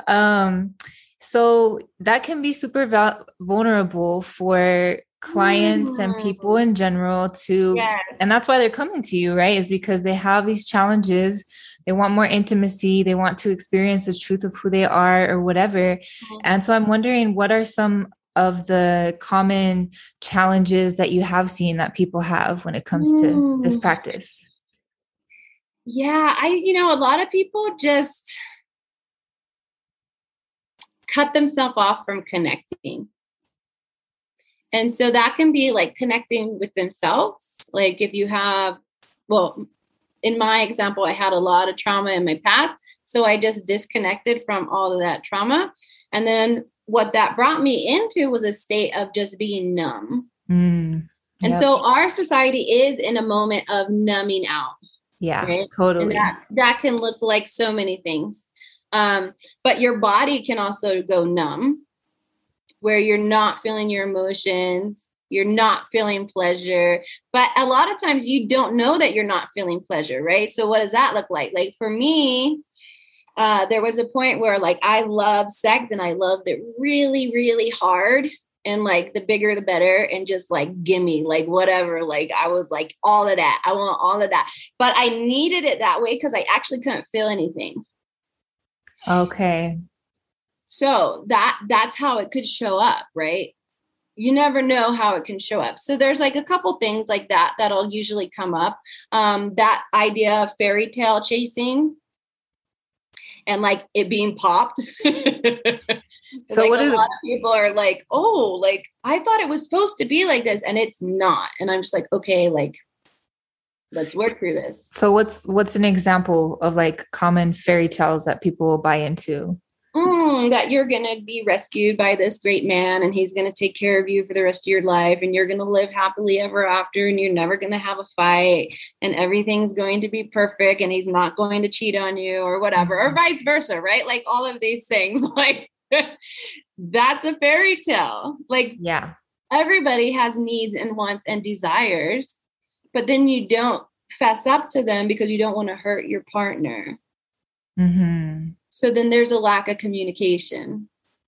So that can be super vulnerable for clients and people in general to, and that's why they're coming to you, right? Is because they have these challenges. They want more intimacy. They want to experience the truth of who they are or whatever. And so I'm wondering, what are some of the common challenges that you have seen that people have when it comes to this practice? Yeah, a lot of people just cut themselves off from connecting. And so that can be like connecting with themselves. Like if you have, in my example, I had a lot of trauma in my past. So I just disconnected from all of that trauma. And then what that brought me into was a state of just being numb. And so our society is in a moment of numbing out. Yeah, right? Totally. And that can look like so many things. But your body can also go numb, where you're not feeling your emotions. You're not feeling pleasure. But a lot of times you don't know that you're not feeling pleasure, right? So what does that look like? Like for me, there was a point where like I loved sex and I loved it really, really hard. And like the bigger, the better. And just like, gimme, like whatever. Like I was like, all of that. I want all of that. But I needed it that way because I actually couldn't feel anything. Okay. So that's how it could show up, right? You never know how it can show up. So there's like a couple things like that that'll usually come up. That idea of fairy tale chasing. And like it being popped. So like what is a lot of people are like, oh, like I thought it was supposed to be like this and it's not. And I'm just like, okay, like let's work through this. So what's an example of like common fairy tales that people will buy into? That you're going to be rescued by this great man and he's going to take care of you for the rest of your life and you're going to live happily ever after and you're never going to have a fight and everything's going to be perfect and he's not going to cheat on you or whatever, or vice versa, right? Like all of these things, like that's a fairy tale. Like, yeah, everybody has needs and wants and desires, but then you don't fess up to them because you don't want to hurt your partner. So then there's a lack of communication,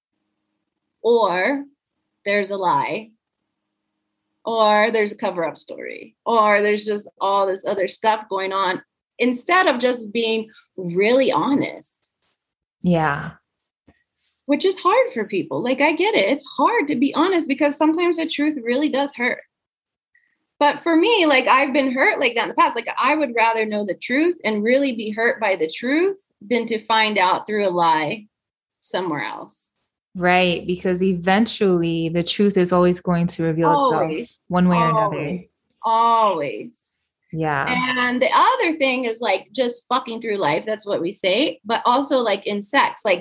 or there's a lie, or there's a cover-up story, or there's just all this other stuff going on instead of just being really honest. Yeah. Which is hard for people. Like, I get it. It's hard to be honest because sometimes the truth really does hurt. But for me, like I've been hurt like that in the past. Like I would rather know the truth and really be hurt by the truth than to find out through a lie somewhere else. Right. Because eventually the truth is always going to reveal itself one way or another. Always. Yeah. And the other thing is like just fucking through life. That's what we say. But also like in sex, like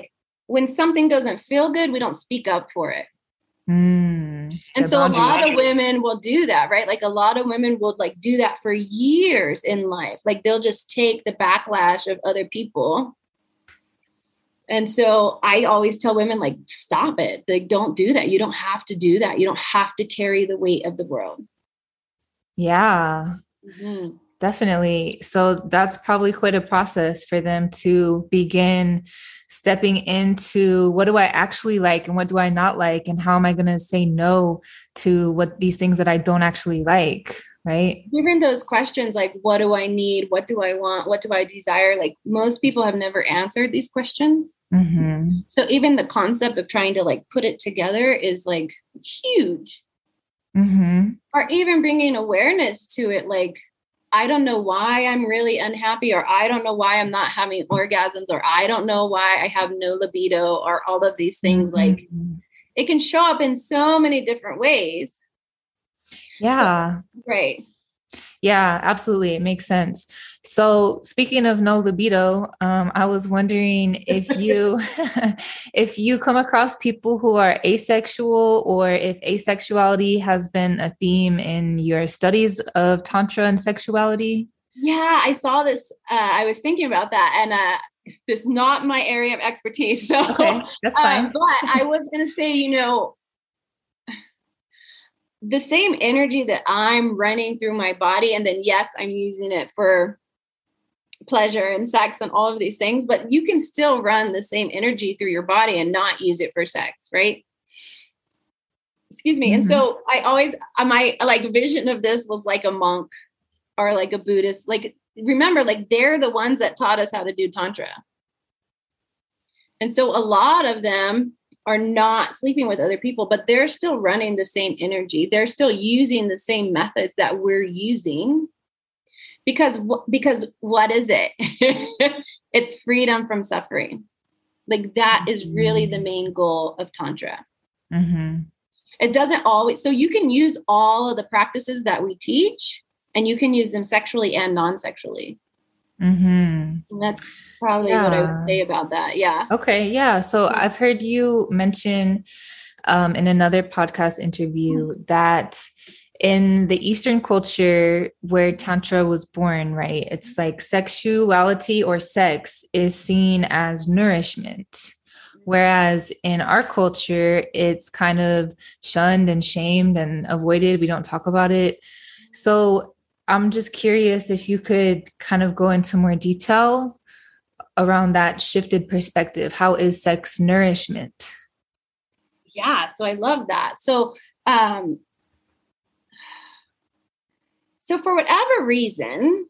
when something doesn't feel good, we don't speak up for it. And so a lot of women will do that, right? Like a lot of women will like do that for years in life. Like they'll just take the backlash of other people. And so I always tell women, like, stop it. Like, don't do that. You don't have to do that. You don't have to carry the weight of the world. Yeah, definitely. So that's probably quite a process for them to begin stepping into what do I actually like and what do I not like? And how am I going to say no to what these things that I don't actually like? Right. Given those questions, like, what do I need? What do I want? What do I desire? Like most people have never answered these questions. So even the concept of trying to like put it together is like huge. Or even bringing awareness to it. Like, I don't know why I'm really unhappy, or I don't know why I'm not having orgasms, or I don't know why I have no libido, or all of these things. Like it can show up in so many different ways. Yeah. Right. Yeah, absolutely. It makes sense. So speaking of no libido, I was wondering if you, if you come across people who are asexual, or if asexuality has been a theme in your studies of Tantra and sexuality. Yeah, I saw this. I was thinking about that, and this is not my area of expertise. So okay, that's fine. But I was going to say, the same energy that I'm running through my body, and then yes, I'm using it for pleasure and sex and all of these things, but you can still run the same energy through your body and not use it for sex, right? Excuse me. And so I always, my like vision of this was like a monk or like a Buddhist. Like, remember, like they're the ones that taught us how to do Tantra. And so a lot of them are not sleeping with other people, but they're still running the same energy. They're still using the same methods that we're using. Because what is it? It's freedom from suffering. Like that is really the main goal of Tantra. It doesn't always, so you can use all of the practices that we teach, and you can use them sexually and non-sexually. And that's probably what I would say about that. Yeah. Okay. Yeah. So I've heard you mention in another podcast interview that in the Eastern culture where Tantra was born, right, it's like sexuality or sex is seen as nourishment. Whereas in our culture, it's kind of shunned and shamed and avoided. We don't talk about it. So I'm just curious if you could kind of go into more detail around that shifted perspective. How is sex nourishment? Yeah, so I love that. So for whatever reason,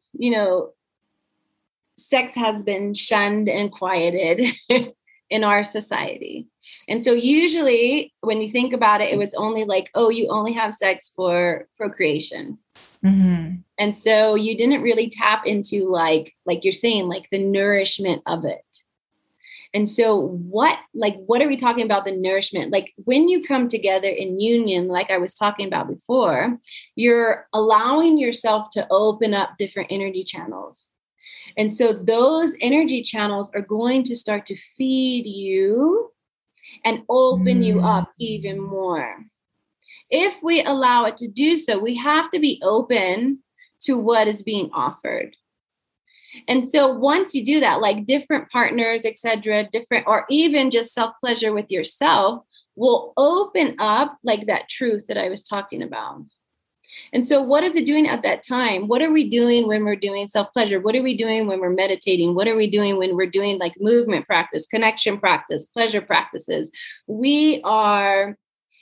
sex has been shunned and quieted in our society. And so usually when you think about it, it was only like, oh, you only have sex for procreation. And so you didn't really tap into like you're saying, like the nourishment of it. And so what are we talking about the nourishment? Like when you come together in union, like I was talking about before, you're allowing yourself to open up different energy channels. And so those energy channels are going to start to feed you and open you up even more. If we allow it to do so, we have to be open to what is being offered. And so once you do that, like different partners, etc., different, or even just self-pleasure with yourself will open up like that truth that I was talking about. And so what is it doing at that time? What are we doing when we're doing self-pleasure? What are we doing when we're meditating? What are we doing when we're doing like movement practice, connection practice, pleasure practices? We are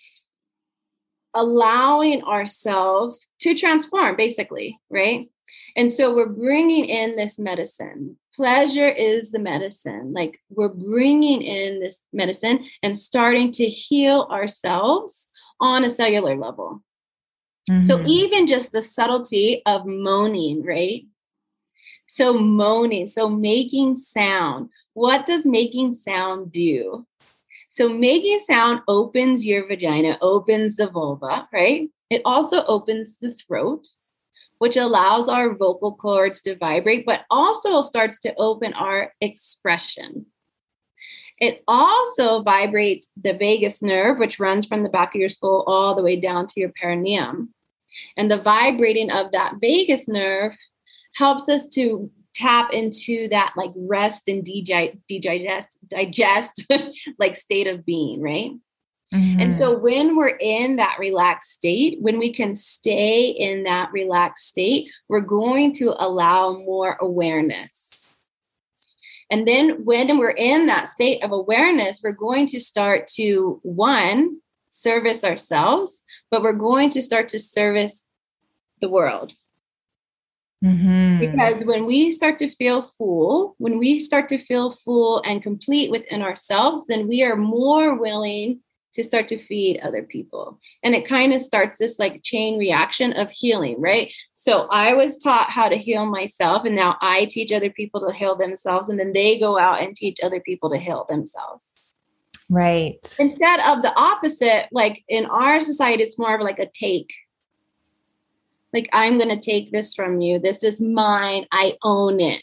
allowing ourselves to transform, basically, right? And so we're bringing in this medicine. Pleasure is the medicine. Like we're bringing in this medicine and starting to heal ourselves on a cellular level. So even just the subtlety of moaning, right? So moaning, so making sound. What does making sound do? So making sound opens your vagina, opens the vulva, right? It also opens the throat, which allows our vocal cords to vibrate, but also starts to open our expression. It also vibrates the vagus nerve, which runs from the back of your skull all the way down to your perineum. And the vibrating of that vagus nerve helps us to tap into that like rest and digest like state of being, right? Mm-hmm. And so when we're in that relaxed state, when we can stay in that relaxed state, we're going to allow more awareness. And then when we're in that state of awareness, we're going to start to, one, service ourselves, but we're going to start to service the world. Mm-hmm. Because when we start to feel full, and complete within ourselves, then we are more willing to start to feed other people. And it kind of starts this like chain reaction of healing, right? So I was taught how to heal myself, and now I teach other people to heal themselves, and then they go out and teach other people to heal themselves. Right. Instead of the opposite, like in our society, it's more of like a take. Like, I'm going to take this from you. This is mine. I own it.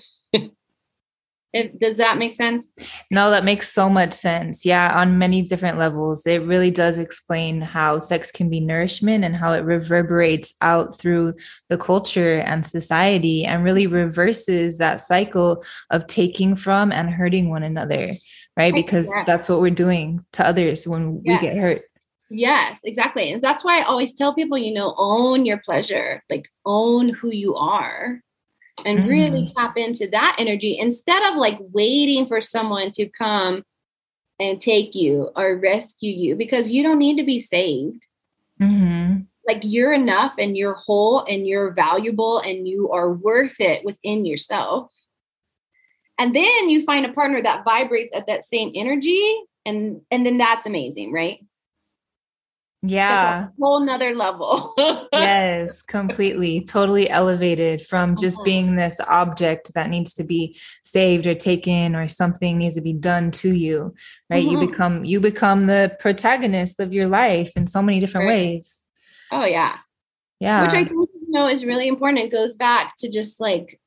Does that make sense? No, that makes so much sense. Yeah, on many different levels. It really does explain how sex can be nourishment and how it reverberates out through the culture and society and really reverses that cycle of taking from and hurting one another, right? Because that's what we're doing to others when we get hurt. Yes, exactly. And that's why I always tell people, own your pleasure, like own who you are. And really tap into that energy instead of like waiting for someone to come and take you or rescue you, because you don't need to be saved. Mm-hmm. Like, you're enough and you're whole and you're valuable and you are worth it within yourself. And then you find a partner that vibrates at that same energy. And then that's amazing, right? Yeah. It's a whole nother level. Yes, completely. Totally elevated from just being this object that needs to be saved or taken or something needs to be done to you, right? You become the protagonist of your life in so many different ways. Oh, yeah. Yeah. Which I think, is really important. It goes back to just like,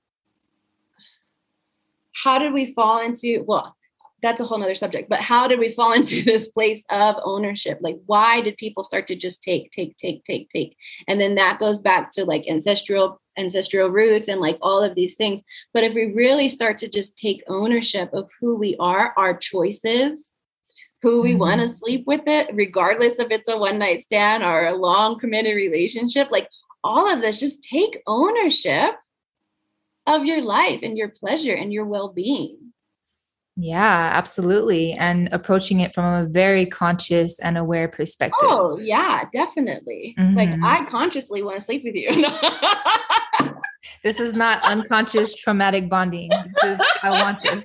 how did we fall into, that's a whole nother subject, but how did we fall into this place of ownership? Like, why did people start to just take? And then that goes back to like ancestral roots and like all of these things. But if we really start to just take ownership of who we are, our choices, who we want to sleep with it, regardless if it's a one night stand or a long committed relationship, like all of this, just take ownership of your life and your pleasure and your well-being. Yeah, absolutely. And approaching it from a very conscious and aware perspective. Oh, yeah, definitely. Like, I consciously want to sleep with you. This is not unconscious traumatic bonding. I want this.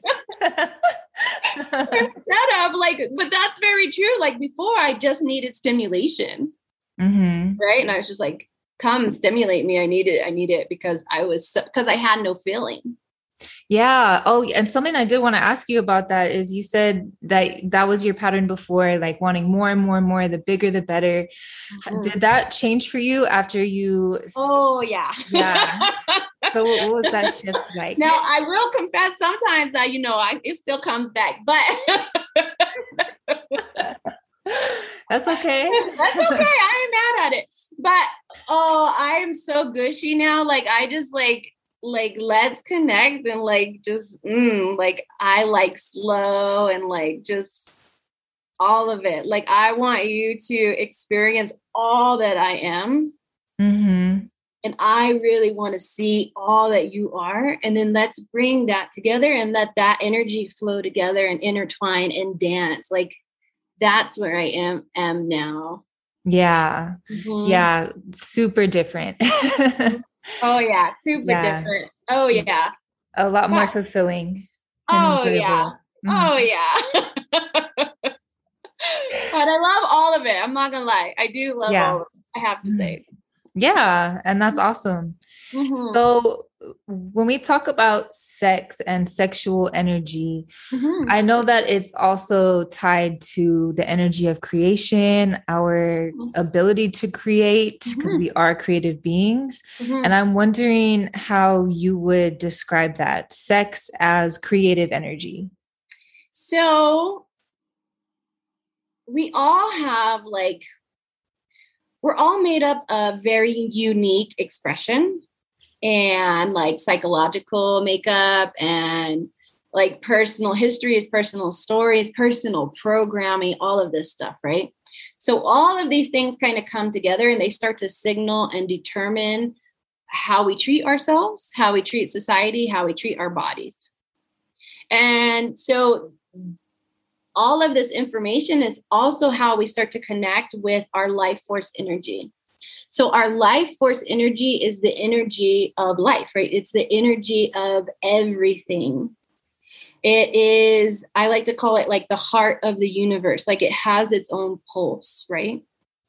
Instead of like, but that's very true. Like, before I just needed stimulation. Right. And I was just like, come stimulate me. I need it because I had no feeling. Yeah. Oh, and something I did want to ask you about that is you said that was your pattern before, like wanting more and more and more, the bigger, the better. Did that change for you after you? Oh, yeah. Yeah. So what was that shift like? Now, I will confess sometimes that, it still comes back, but that's okay. That's okay. I ain't mad at it. But, I am so gushy now. Like, I just like let's connect and like just like I like slow and like just all of it. Like, I want you to experience all that I am. And I really want to see all that you are. And then let's bring that together and let that energy flow together and intertwine and dance. Like, that's where I am now. Yeah. Yeah. Super different. Oh, yeah. Super different. Oh, yeah. A lot more fulfilling. Oh, yeah. Oh, yeah. But I love all of it. I'm not going to lie. I do love all of it, I have to say. Yeah. And that's awesome. So when we talk about sex and sexual energy, I know that it's also tied to the energy of creation, our ability to create, because we are creative beings. And I'm wondering how you would describe that, sex as creative energy. So we all have we're all made up of very unique expression and psychological makeup and personal histories, personal stories, personal programming, all of this stuff, right? So all of these things kind of come together and they start to signal and determine how we treat ourselves, how we treat society, how we treat our bodies. And so all of this information is also how we start to connect with our life force energy. So our life force energy is the energy of life, right? It's the energy of everything. It is, I like to call it the heart of the universe. It has its own pulse, right?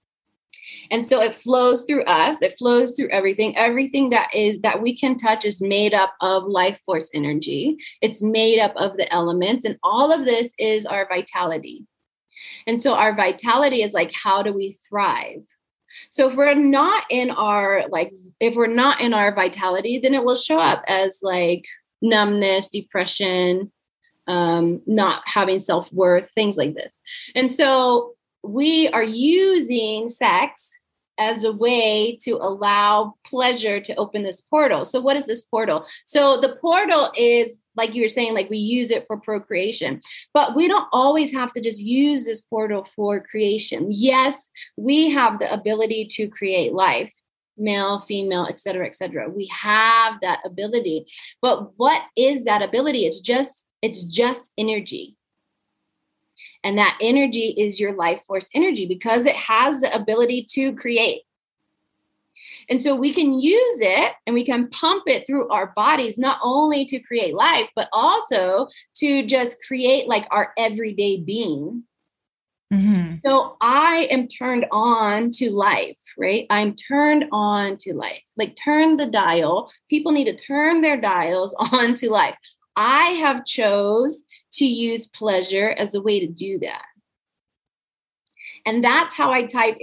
And so it flows through us. It flows through everything. Everything that we can touch is made up of life force energy. It's made up of the elements. And all of this is our vitality. And so our vitality is how do we thrive? So if we're not in our vitality, then it will show up as numbness, depression, not having self-worth, things like this. And so we are using sex as a way to allow pleasure to open this portal. So what is this portal? So the portal is, like you were saying, we use it for procreation, but we don't always have to just use this portal for creation. Yes, we have the ability to create life, male, female, et cetera, et cetera. We have that ability, but what is that ability? It's just energy. And that energy is your life force energy because it has the ability to create. And so we can use it and we can pump it through our bodies, not only to create life, but also to just create our everyday being. Mm-hmm. So I am turned on to life, right? I'm turned on to life. Turn the dial. People need to turn their dials on to life. I have chose to use pleasure as a way to do that. And that's how I tap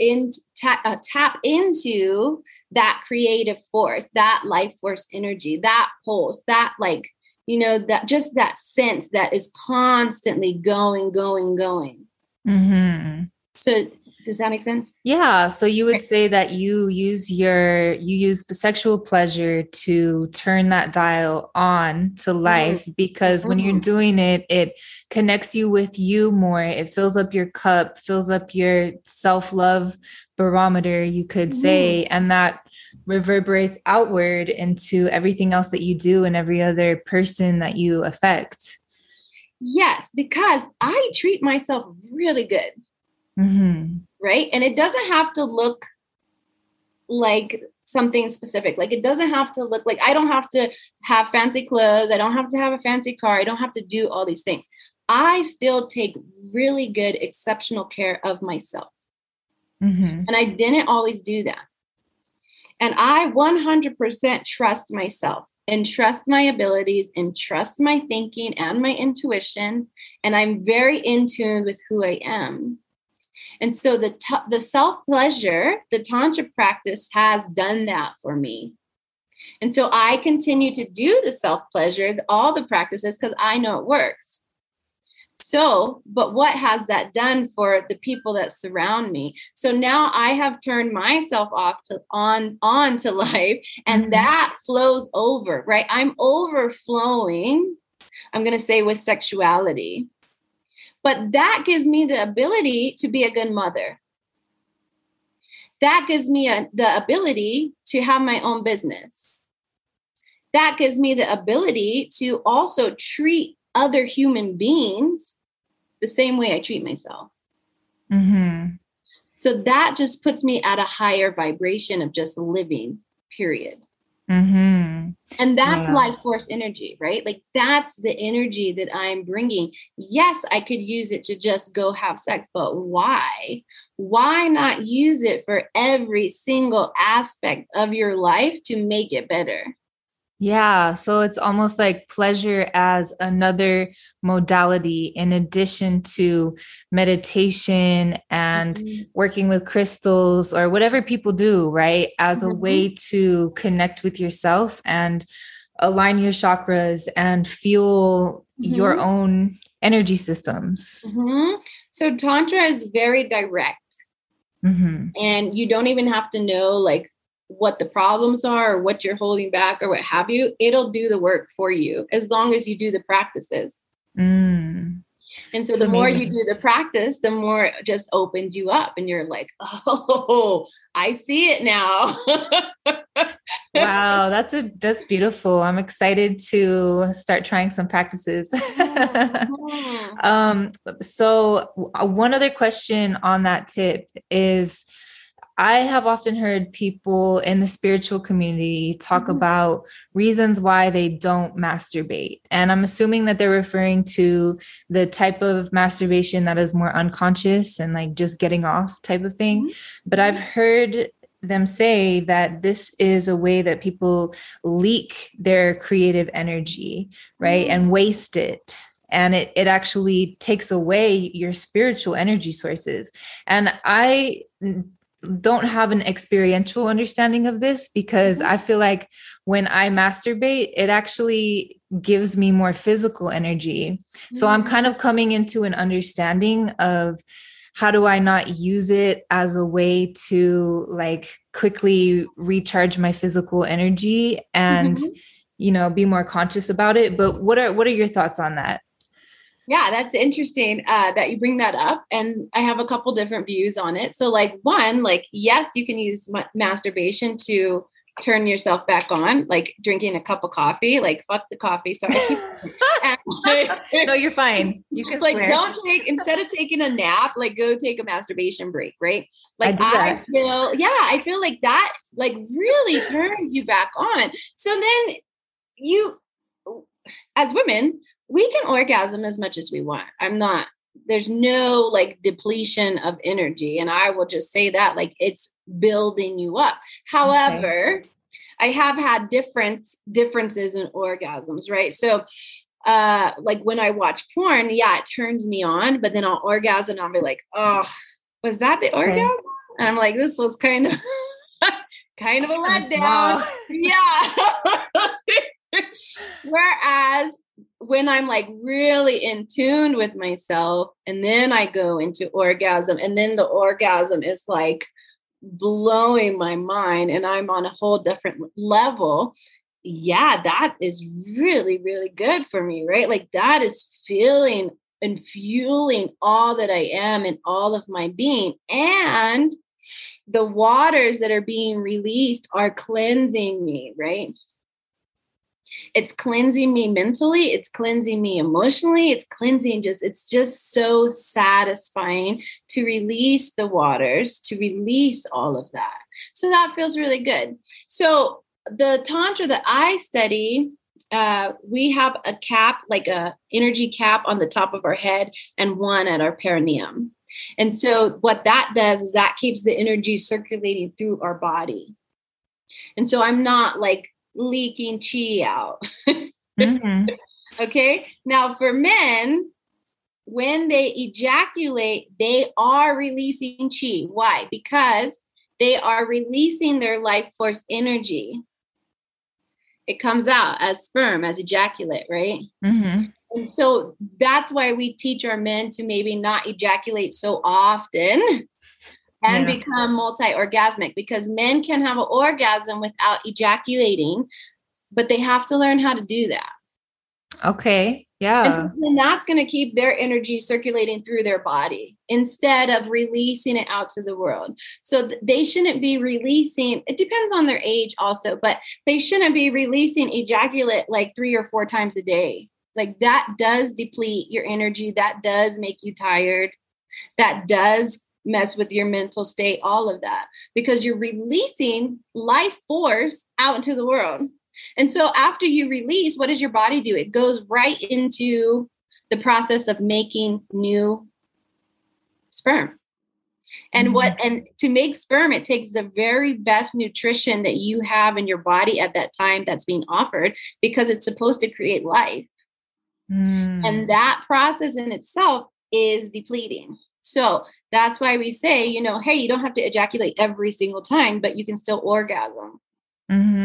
into that creative force, that life force energy, that pulse, that that just that sense that is constantly going. Mm-hmm. So does that make sense? Yeah. So you would say that you use sexual pleasure to turn that dial on to life, mm-hmm. because mm-hmm. when you're doing it, it connects you with you more. It fills up your cup, fills up your self-love barometer, you could mm-hmm. say, and that reverberates outward into everything else that you do and every other person that you affect. Yes, because I treat myself really good. Mm-hmm. Right. And it doesn't have to look like something specific. It doesn't have to look I don't have to have fancy clothes. I don't have to have a fancy car. I don't have to do all these things. I still take really good, exceptional care of myself. Mm-hmm. And I didn't always do that. And I 100% trust myself and trust my abilities and trust my thinking and my intuition. And I'm very in tune with who I am. And so the self-pleasure, the Tantra practice has done that for me. And so I continue to do the self-pleasure, all the practices, because I know it works. So, but what has that done for the people that surround me? So now I have turned myself on to life, and mm-hmm. that flows over, right? I'm overflowing, I'm going to say, with sexuality. But that gives me the ability to be a good mother. That gives me the ability to have my own business. That gives me the ability to also treat other human beings the same way I treat myself. Mm-hmm. So that just puts me at a higher vibration of just living, period. Mm-hmm. And that's life force energy, right? That's the energy that I'm bringing. Yes, I could use it to just go have sex, but why? Why not use it for every single aspect of your life to make it better? Yeah. So it's almost like pleasure as another modality in addition to meditation and mm-hmm. working with crystals or whatever people do, right? As mm-hmm. a way to connect with yourself and align your chakras and fuel mm-hmm. your own energy systems. Mm-hmm. So Tantra is very direct. Mm-hmm. And you don't even have to know like what the problems are or what you're holding back or what have you. It'll do the work for you as long as you do the practices. Mm. And so the more you do the practice, the more it just opens you up and you're like, oh, I see it now. Wow, that's beautiful. I'm excited to start trying some practices. So one other question on that tip is, I have often heard people in the spiritual community talk about reasons why they don't masturbate. And I'm assuming that they're referring to the type of masturbation that is more unconscious and like just getting off type of thing. But I've heard them say that this is a way that people leak their creative energy, right? And waste it. And it actually takes away your spiritual energy sources. And I don't have an experiential understanding of this because I feel like when I masturbate, it actually gives me more physical energy. So I'm kind of coming into an understanding of how do I not use it as a way to like quickly recharge my physical energy and, you know, be more conscious about it. But what are your thoughts on that? Yeah, that's interesting that you bring that up. And I have a couple different views on it. So like one, like, yes, you can use masturbation to turn yourself back on, like drinking a cup of coffee, like fuck the coffee. So I keep no, you're fine. You can like, instead of taking a nap, like go take a masturbation break. Right. Like I feel like that like really turns you back on. So then you, as women, we can orgasm as much as we want. There's no like depletion of energy. And I will just say that like it's building you up. However, I have had differences in orgasms, right? So like when I watch porn, yeah, it turns me on, but then I'll orgasm and I'll be like, oh, was that the orgasm? And I'm like, this was kind of a letdown. Yeah. Whereas when I'm like really in tune with myself and then I go into orgasm and then the orgasm is like blowing my mind and I'm on a whole different level. Yeah, that is really, really good for me, right? Like that is feeling and fueling all that I am and all of my being. And the waters that are being released are cleansing me, right? It's cleansing me mentally. It's cleansing me emotionally. It's just so satisfying to release the waters, to release all of that. So that feels really good. So the Tantra that I study, we have a cap, like a energy cap on the top of our head and one at our perineum. And so what that does is that keeps the energy circulating through our body. And so I'm not like leaking chi out. Okay. Now for men, when they ejaculate, they are releasing chi. Why? Because they are releasing their life force energy. It comes out as sperm, as ejaculate, right? And so that's why we teach our men to maybe not ejaculate so often and become multi-orgasmic, because men can have an orgasm without ejaculating, but they have to learn how to do that. Okay. Yeah. And that's going to keep their energy circulating through their body instead of releasing it out to the world. So they shouldn't be releasing, it depends on their age also, but they shouldn't be releasing ejaculate like 3 or 4 times a day. Like that does deplete your energy. That does make you tired. That does mess with your mental state, all of that, because you're releasing life force out into the world. And so after you release, what does your body do? It goes right into the process of making new sperm. And and to make sperm, it takes the very best nutrition that you have in your body at that time that's being offered, because it's supposed to create life. And that process in itself is depleting. So that's why we say, hey, you don't have to ejaculate every single time, but you can still orgasm.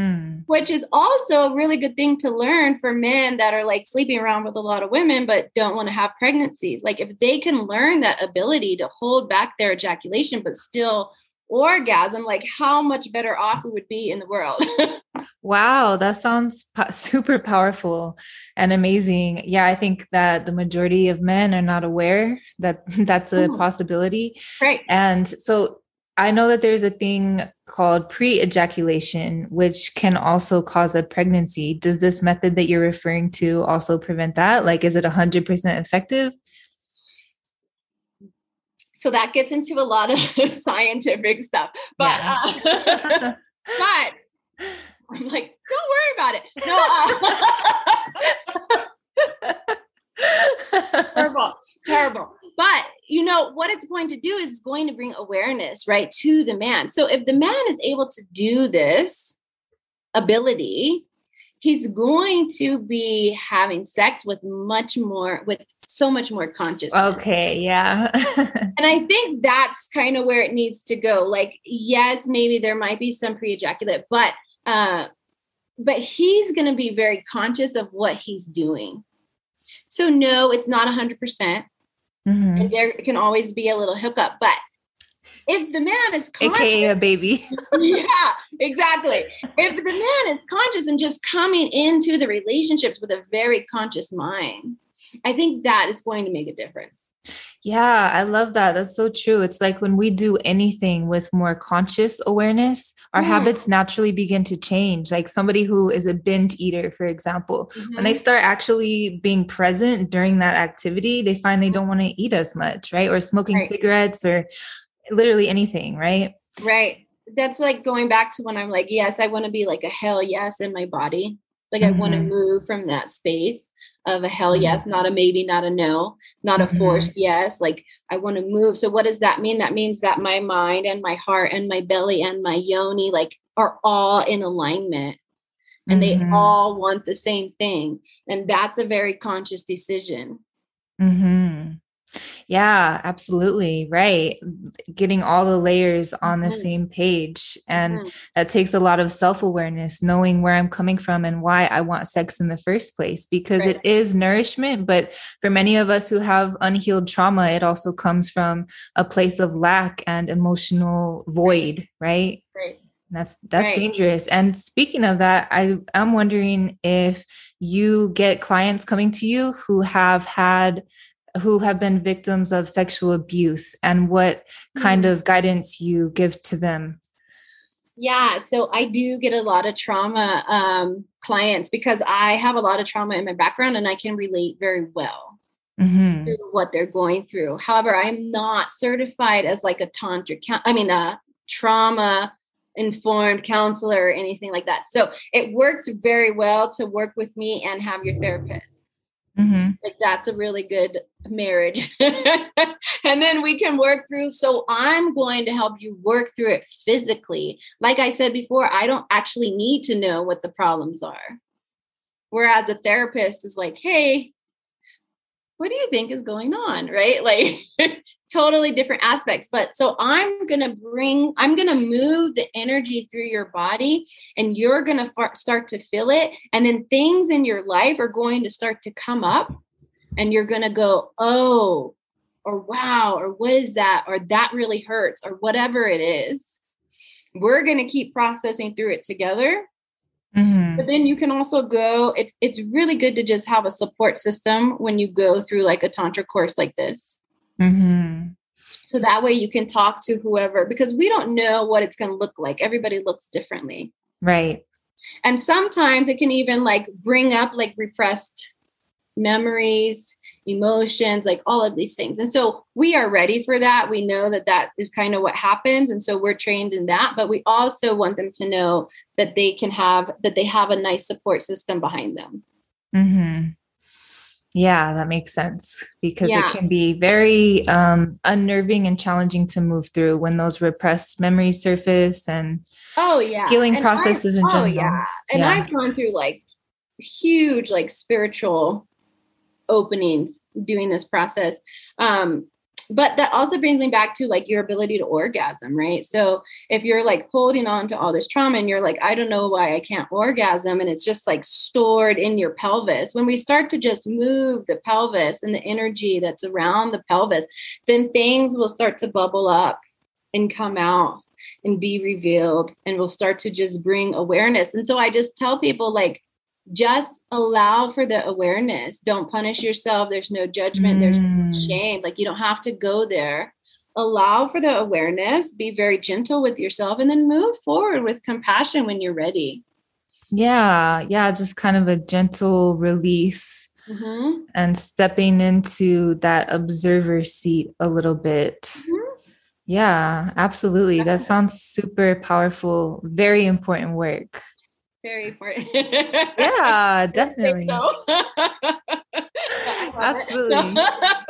which is also a really good thing to learn for men that are like sleeping around with a lot of women, but don't want to have pregnancies. Like if they can learn that ability to hold back their ejaculation, but still orgasm, like how much better off we would be in the world. Wow, that sounds super powerful and amazing. Yeah, I think that the majority of men are not aware that that's a possibility. Right. And so I know that there's a thing called pre-ejaculation, which can also cause a pregnancy. Does this method that you're referring to also prevent that? Like, is it 100% effective? So that gets into a lot of scientific stuff, but, but I'm like, don't worry about it. No, terrible. But you know what it's going to do is going to bring awareness, right, to the man. So if the man is able to do this ability, he's going to be having sex with so much more consciousness. Okay, yeah. And I think that's kind of where it needs to go. Like, yes, maybe there might be some pre-ejaculate, but he's going to be very conscious of what he's doing. So no, it's not 100%. And there can always be a little hookup, but if the man is conscious, AKA a baby. Yeah, exactly. If the man is conscious and just coming into the relationships with a very conscious mind, I think that is going to make a difference. Yeah, I love that. That's so true. It's like when we do anything with more conscious awareness, our habits naturally begin to change. Like somebody who is a binge eater, for example, when they start actually being present during that activity, they find they don't want to eat as much, right? Or smoking cigarettes or literally anything, right? Right. That's like going back to when I'm like, yes, I want to be like a hell yes in my body. Like I want to move from that space of a hell yes, not a maybe, not a no, not a forced yes. Like I want to move. So what does that mean? That means that my mind and my heart and my belly and my yoni like are all in alignment and they all want the same thing. And that's a very conscious decision. Yeah, absolutely. Right. Getting all the layers on the same page. And that takes a lot of self-awareness, knowing where I'm coming from and why I want sex in the first place, because it is nourishment. But for many of us who have unhealed trauma, it also comes from a place of lack and emotional void. Right. That's dangerous. And speaking of that, I'm wondering if you get clients coming to you who have been victims of sexual abuse and what kind of guidance you give to them. Yeah. So I do get a lot of trauma clients because I have a lot of trauma in my background and I can relate very well to what they're going through. However, I'm not certified as like a trauma informed counselor or anything like that. So it works very well to work with me and have your therapist. Like that's a really good marriage. And then we can work through. So I'm going to help you work through it physically. Like I said before, I don't actually need to know what the problems are. Whereas a therapist is like, hey, what do you think is going on? Right? Like totally different aspects. But so I'm going to move the energy through your body and you're going to start to feel it. And then things in your life are going to start to come up and you're going to go, oh, or wow, or what is that? Or that really hurts or whatever it is. We're going to keep processing through it together. But then you can also go, it's really good to just have a support system when you go through like a Tantra course like this. So that way you can talk to whoever, because we don't know what it's going to look like. Everybody looks differently. Right. And sometimes it can even like bring up like repressed memories, emotions, like all of these things. And so we are ready for that. We know that that is kind of what happens. And so we're trained in that, but we also want them to know that they have a nice support system behind them. Yeah, that makes sense because it can be very unnerving and challenging to move through when those repressed memories surface and healing processes in general. And I've gone through like huge like spiritual openings doing this process. But that also brings me back to like your ability to orgasm, right? So if you're like holding on to all this trauma and you're like, I don't know why I can't orgasm, and it's just like stored in your pelvis, when we start to just move the pelvis and the energy that's around the pelvis, then things will start to bubble up and come out and be revealed, and we'll start to just bring awareness. And so I just tell people, like, just allow for the awareness. Don't punish yourself. There's no judgment. There's no shame. Like, you don't have to go there. Allow for the awareness, be very gentle with yourself, and then move forward with compassion when you're ready. Yeah. Yeah. Just kind of a gentle release and stepping into that observer seat a little bit. Yeah, absolutely. That sounds super powerful. Very important work. Very important. Yeah, definitely. So. Absolutely.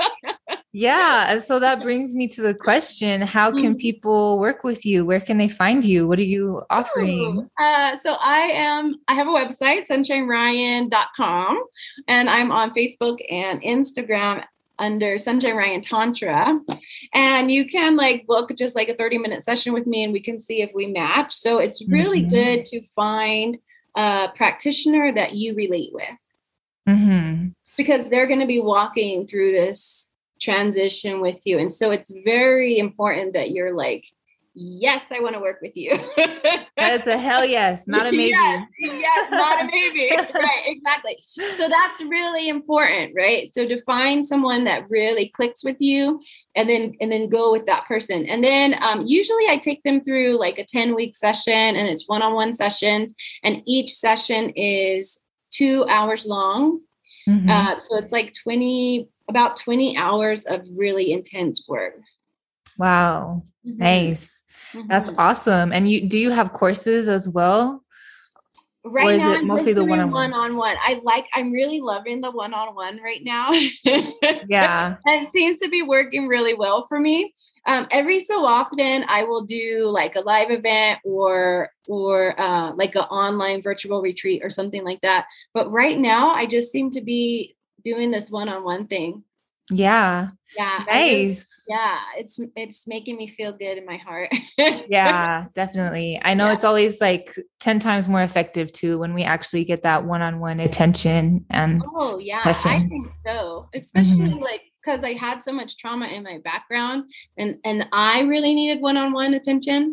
Yeah. And so that brings me to the question, how can people work with you? Where can they find you? What are you offering? So I have a website, sunshineryan.com, and I'm on Facebook and Instagram under Sunshine Ryan Tantra. And you can like book just like a 30-minute session with me and we can see if we match. So it's really good to find a practitioner that you relate with, because they're going to be walking through this transition with you. And so it's very important that you're like, yes, I want to work with you. That's a hell yes, not a maybe. Yes, not a maybe. Right, exactly. So that's really important, right? So to find someone that really clicks with you, and then go with that person. And then usually I take them through like a 10-week session, and it's one-on-one sessions, and each session is 2 hours long. So it's like about 20 hours of really intense work. Wow. Nice. That's awesome. And do you have courses as well? Right now, I'm mostly the one-on-one. I'm really loving the one-on-one right now. Yeah. And it seems to be working really well for me. Every so often I will do like a live event or like an online virtual retreat or something like that. But right now I just seem to be doing this one-on-one thing. Yeah. Yeah. Nice. It's making me feel good in my heart. Yeah, definitely. I know it's always like 10 times more effective too when we actually get that one-on-one attention and sessions. I think so. Especially like because I had so much trauma in my background and I really needed one-on-one attention.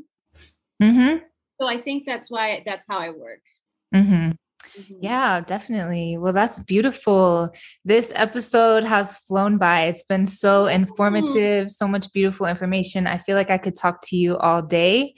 So I think that's how I work. Yeah, definitely. Well, that's beautiful. This episode has flown by. It's been so informative, so much beautiful information. I feel like I could talk to you all day.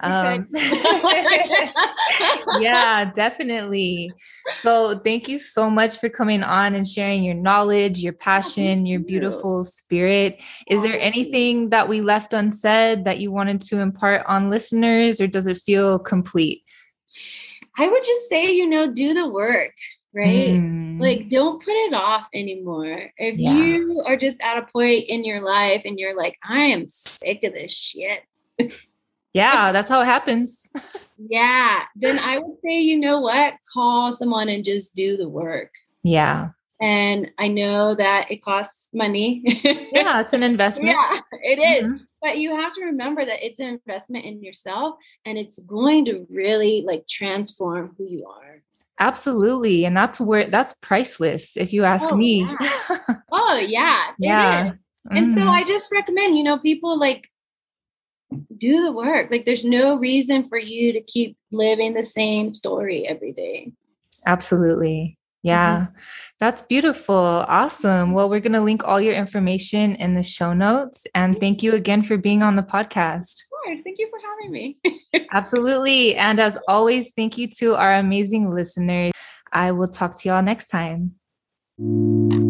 Yeah, definitely. So thank you so much for coming on and sharing your knowledge, your passion, your beautiful spirit. Is there anything that we left unsaid that you wanted to impart on listeners, or does it feel complete? I would just say, do the work, right? Like, don't put it off anymore. If you are just at a point in your life and you're like, I am sick of this shit. Yeah, that's how it happens. Yeah. Then I would say, you know what? Call someone and just do the work. Yeah. And I know that it costs money. Yeah, it's an investment. Yeah, it is. But you have to remember that it's an investment in yourself, and it's going to really like transform who you are. Absolutely. And that's priceless, if you ask me. Yeah. Oh, yeah. It is. And so I just recommend, people like do the work. Like there's no reason for you to keep living the same story every day. Absolutely. Yeah, that's beautiful. Awesome. Well, we're going to link all your information in the show notes. And thank you again for being on the podcast. Of course. Thank you for having me. Absolutely. And as always, thank you to our amazing listeners. I will talk to y'all next time.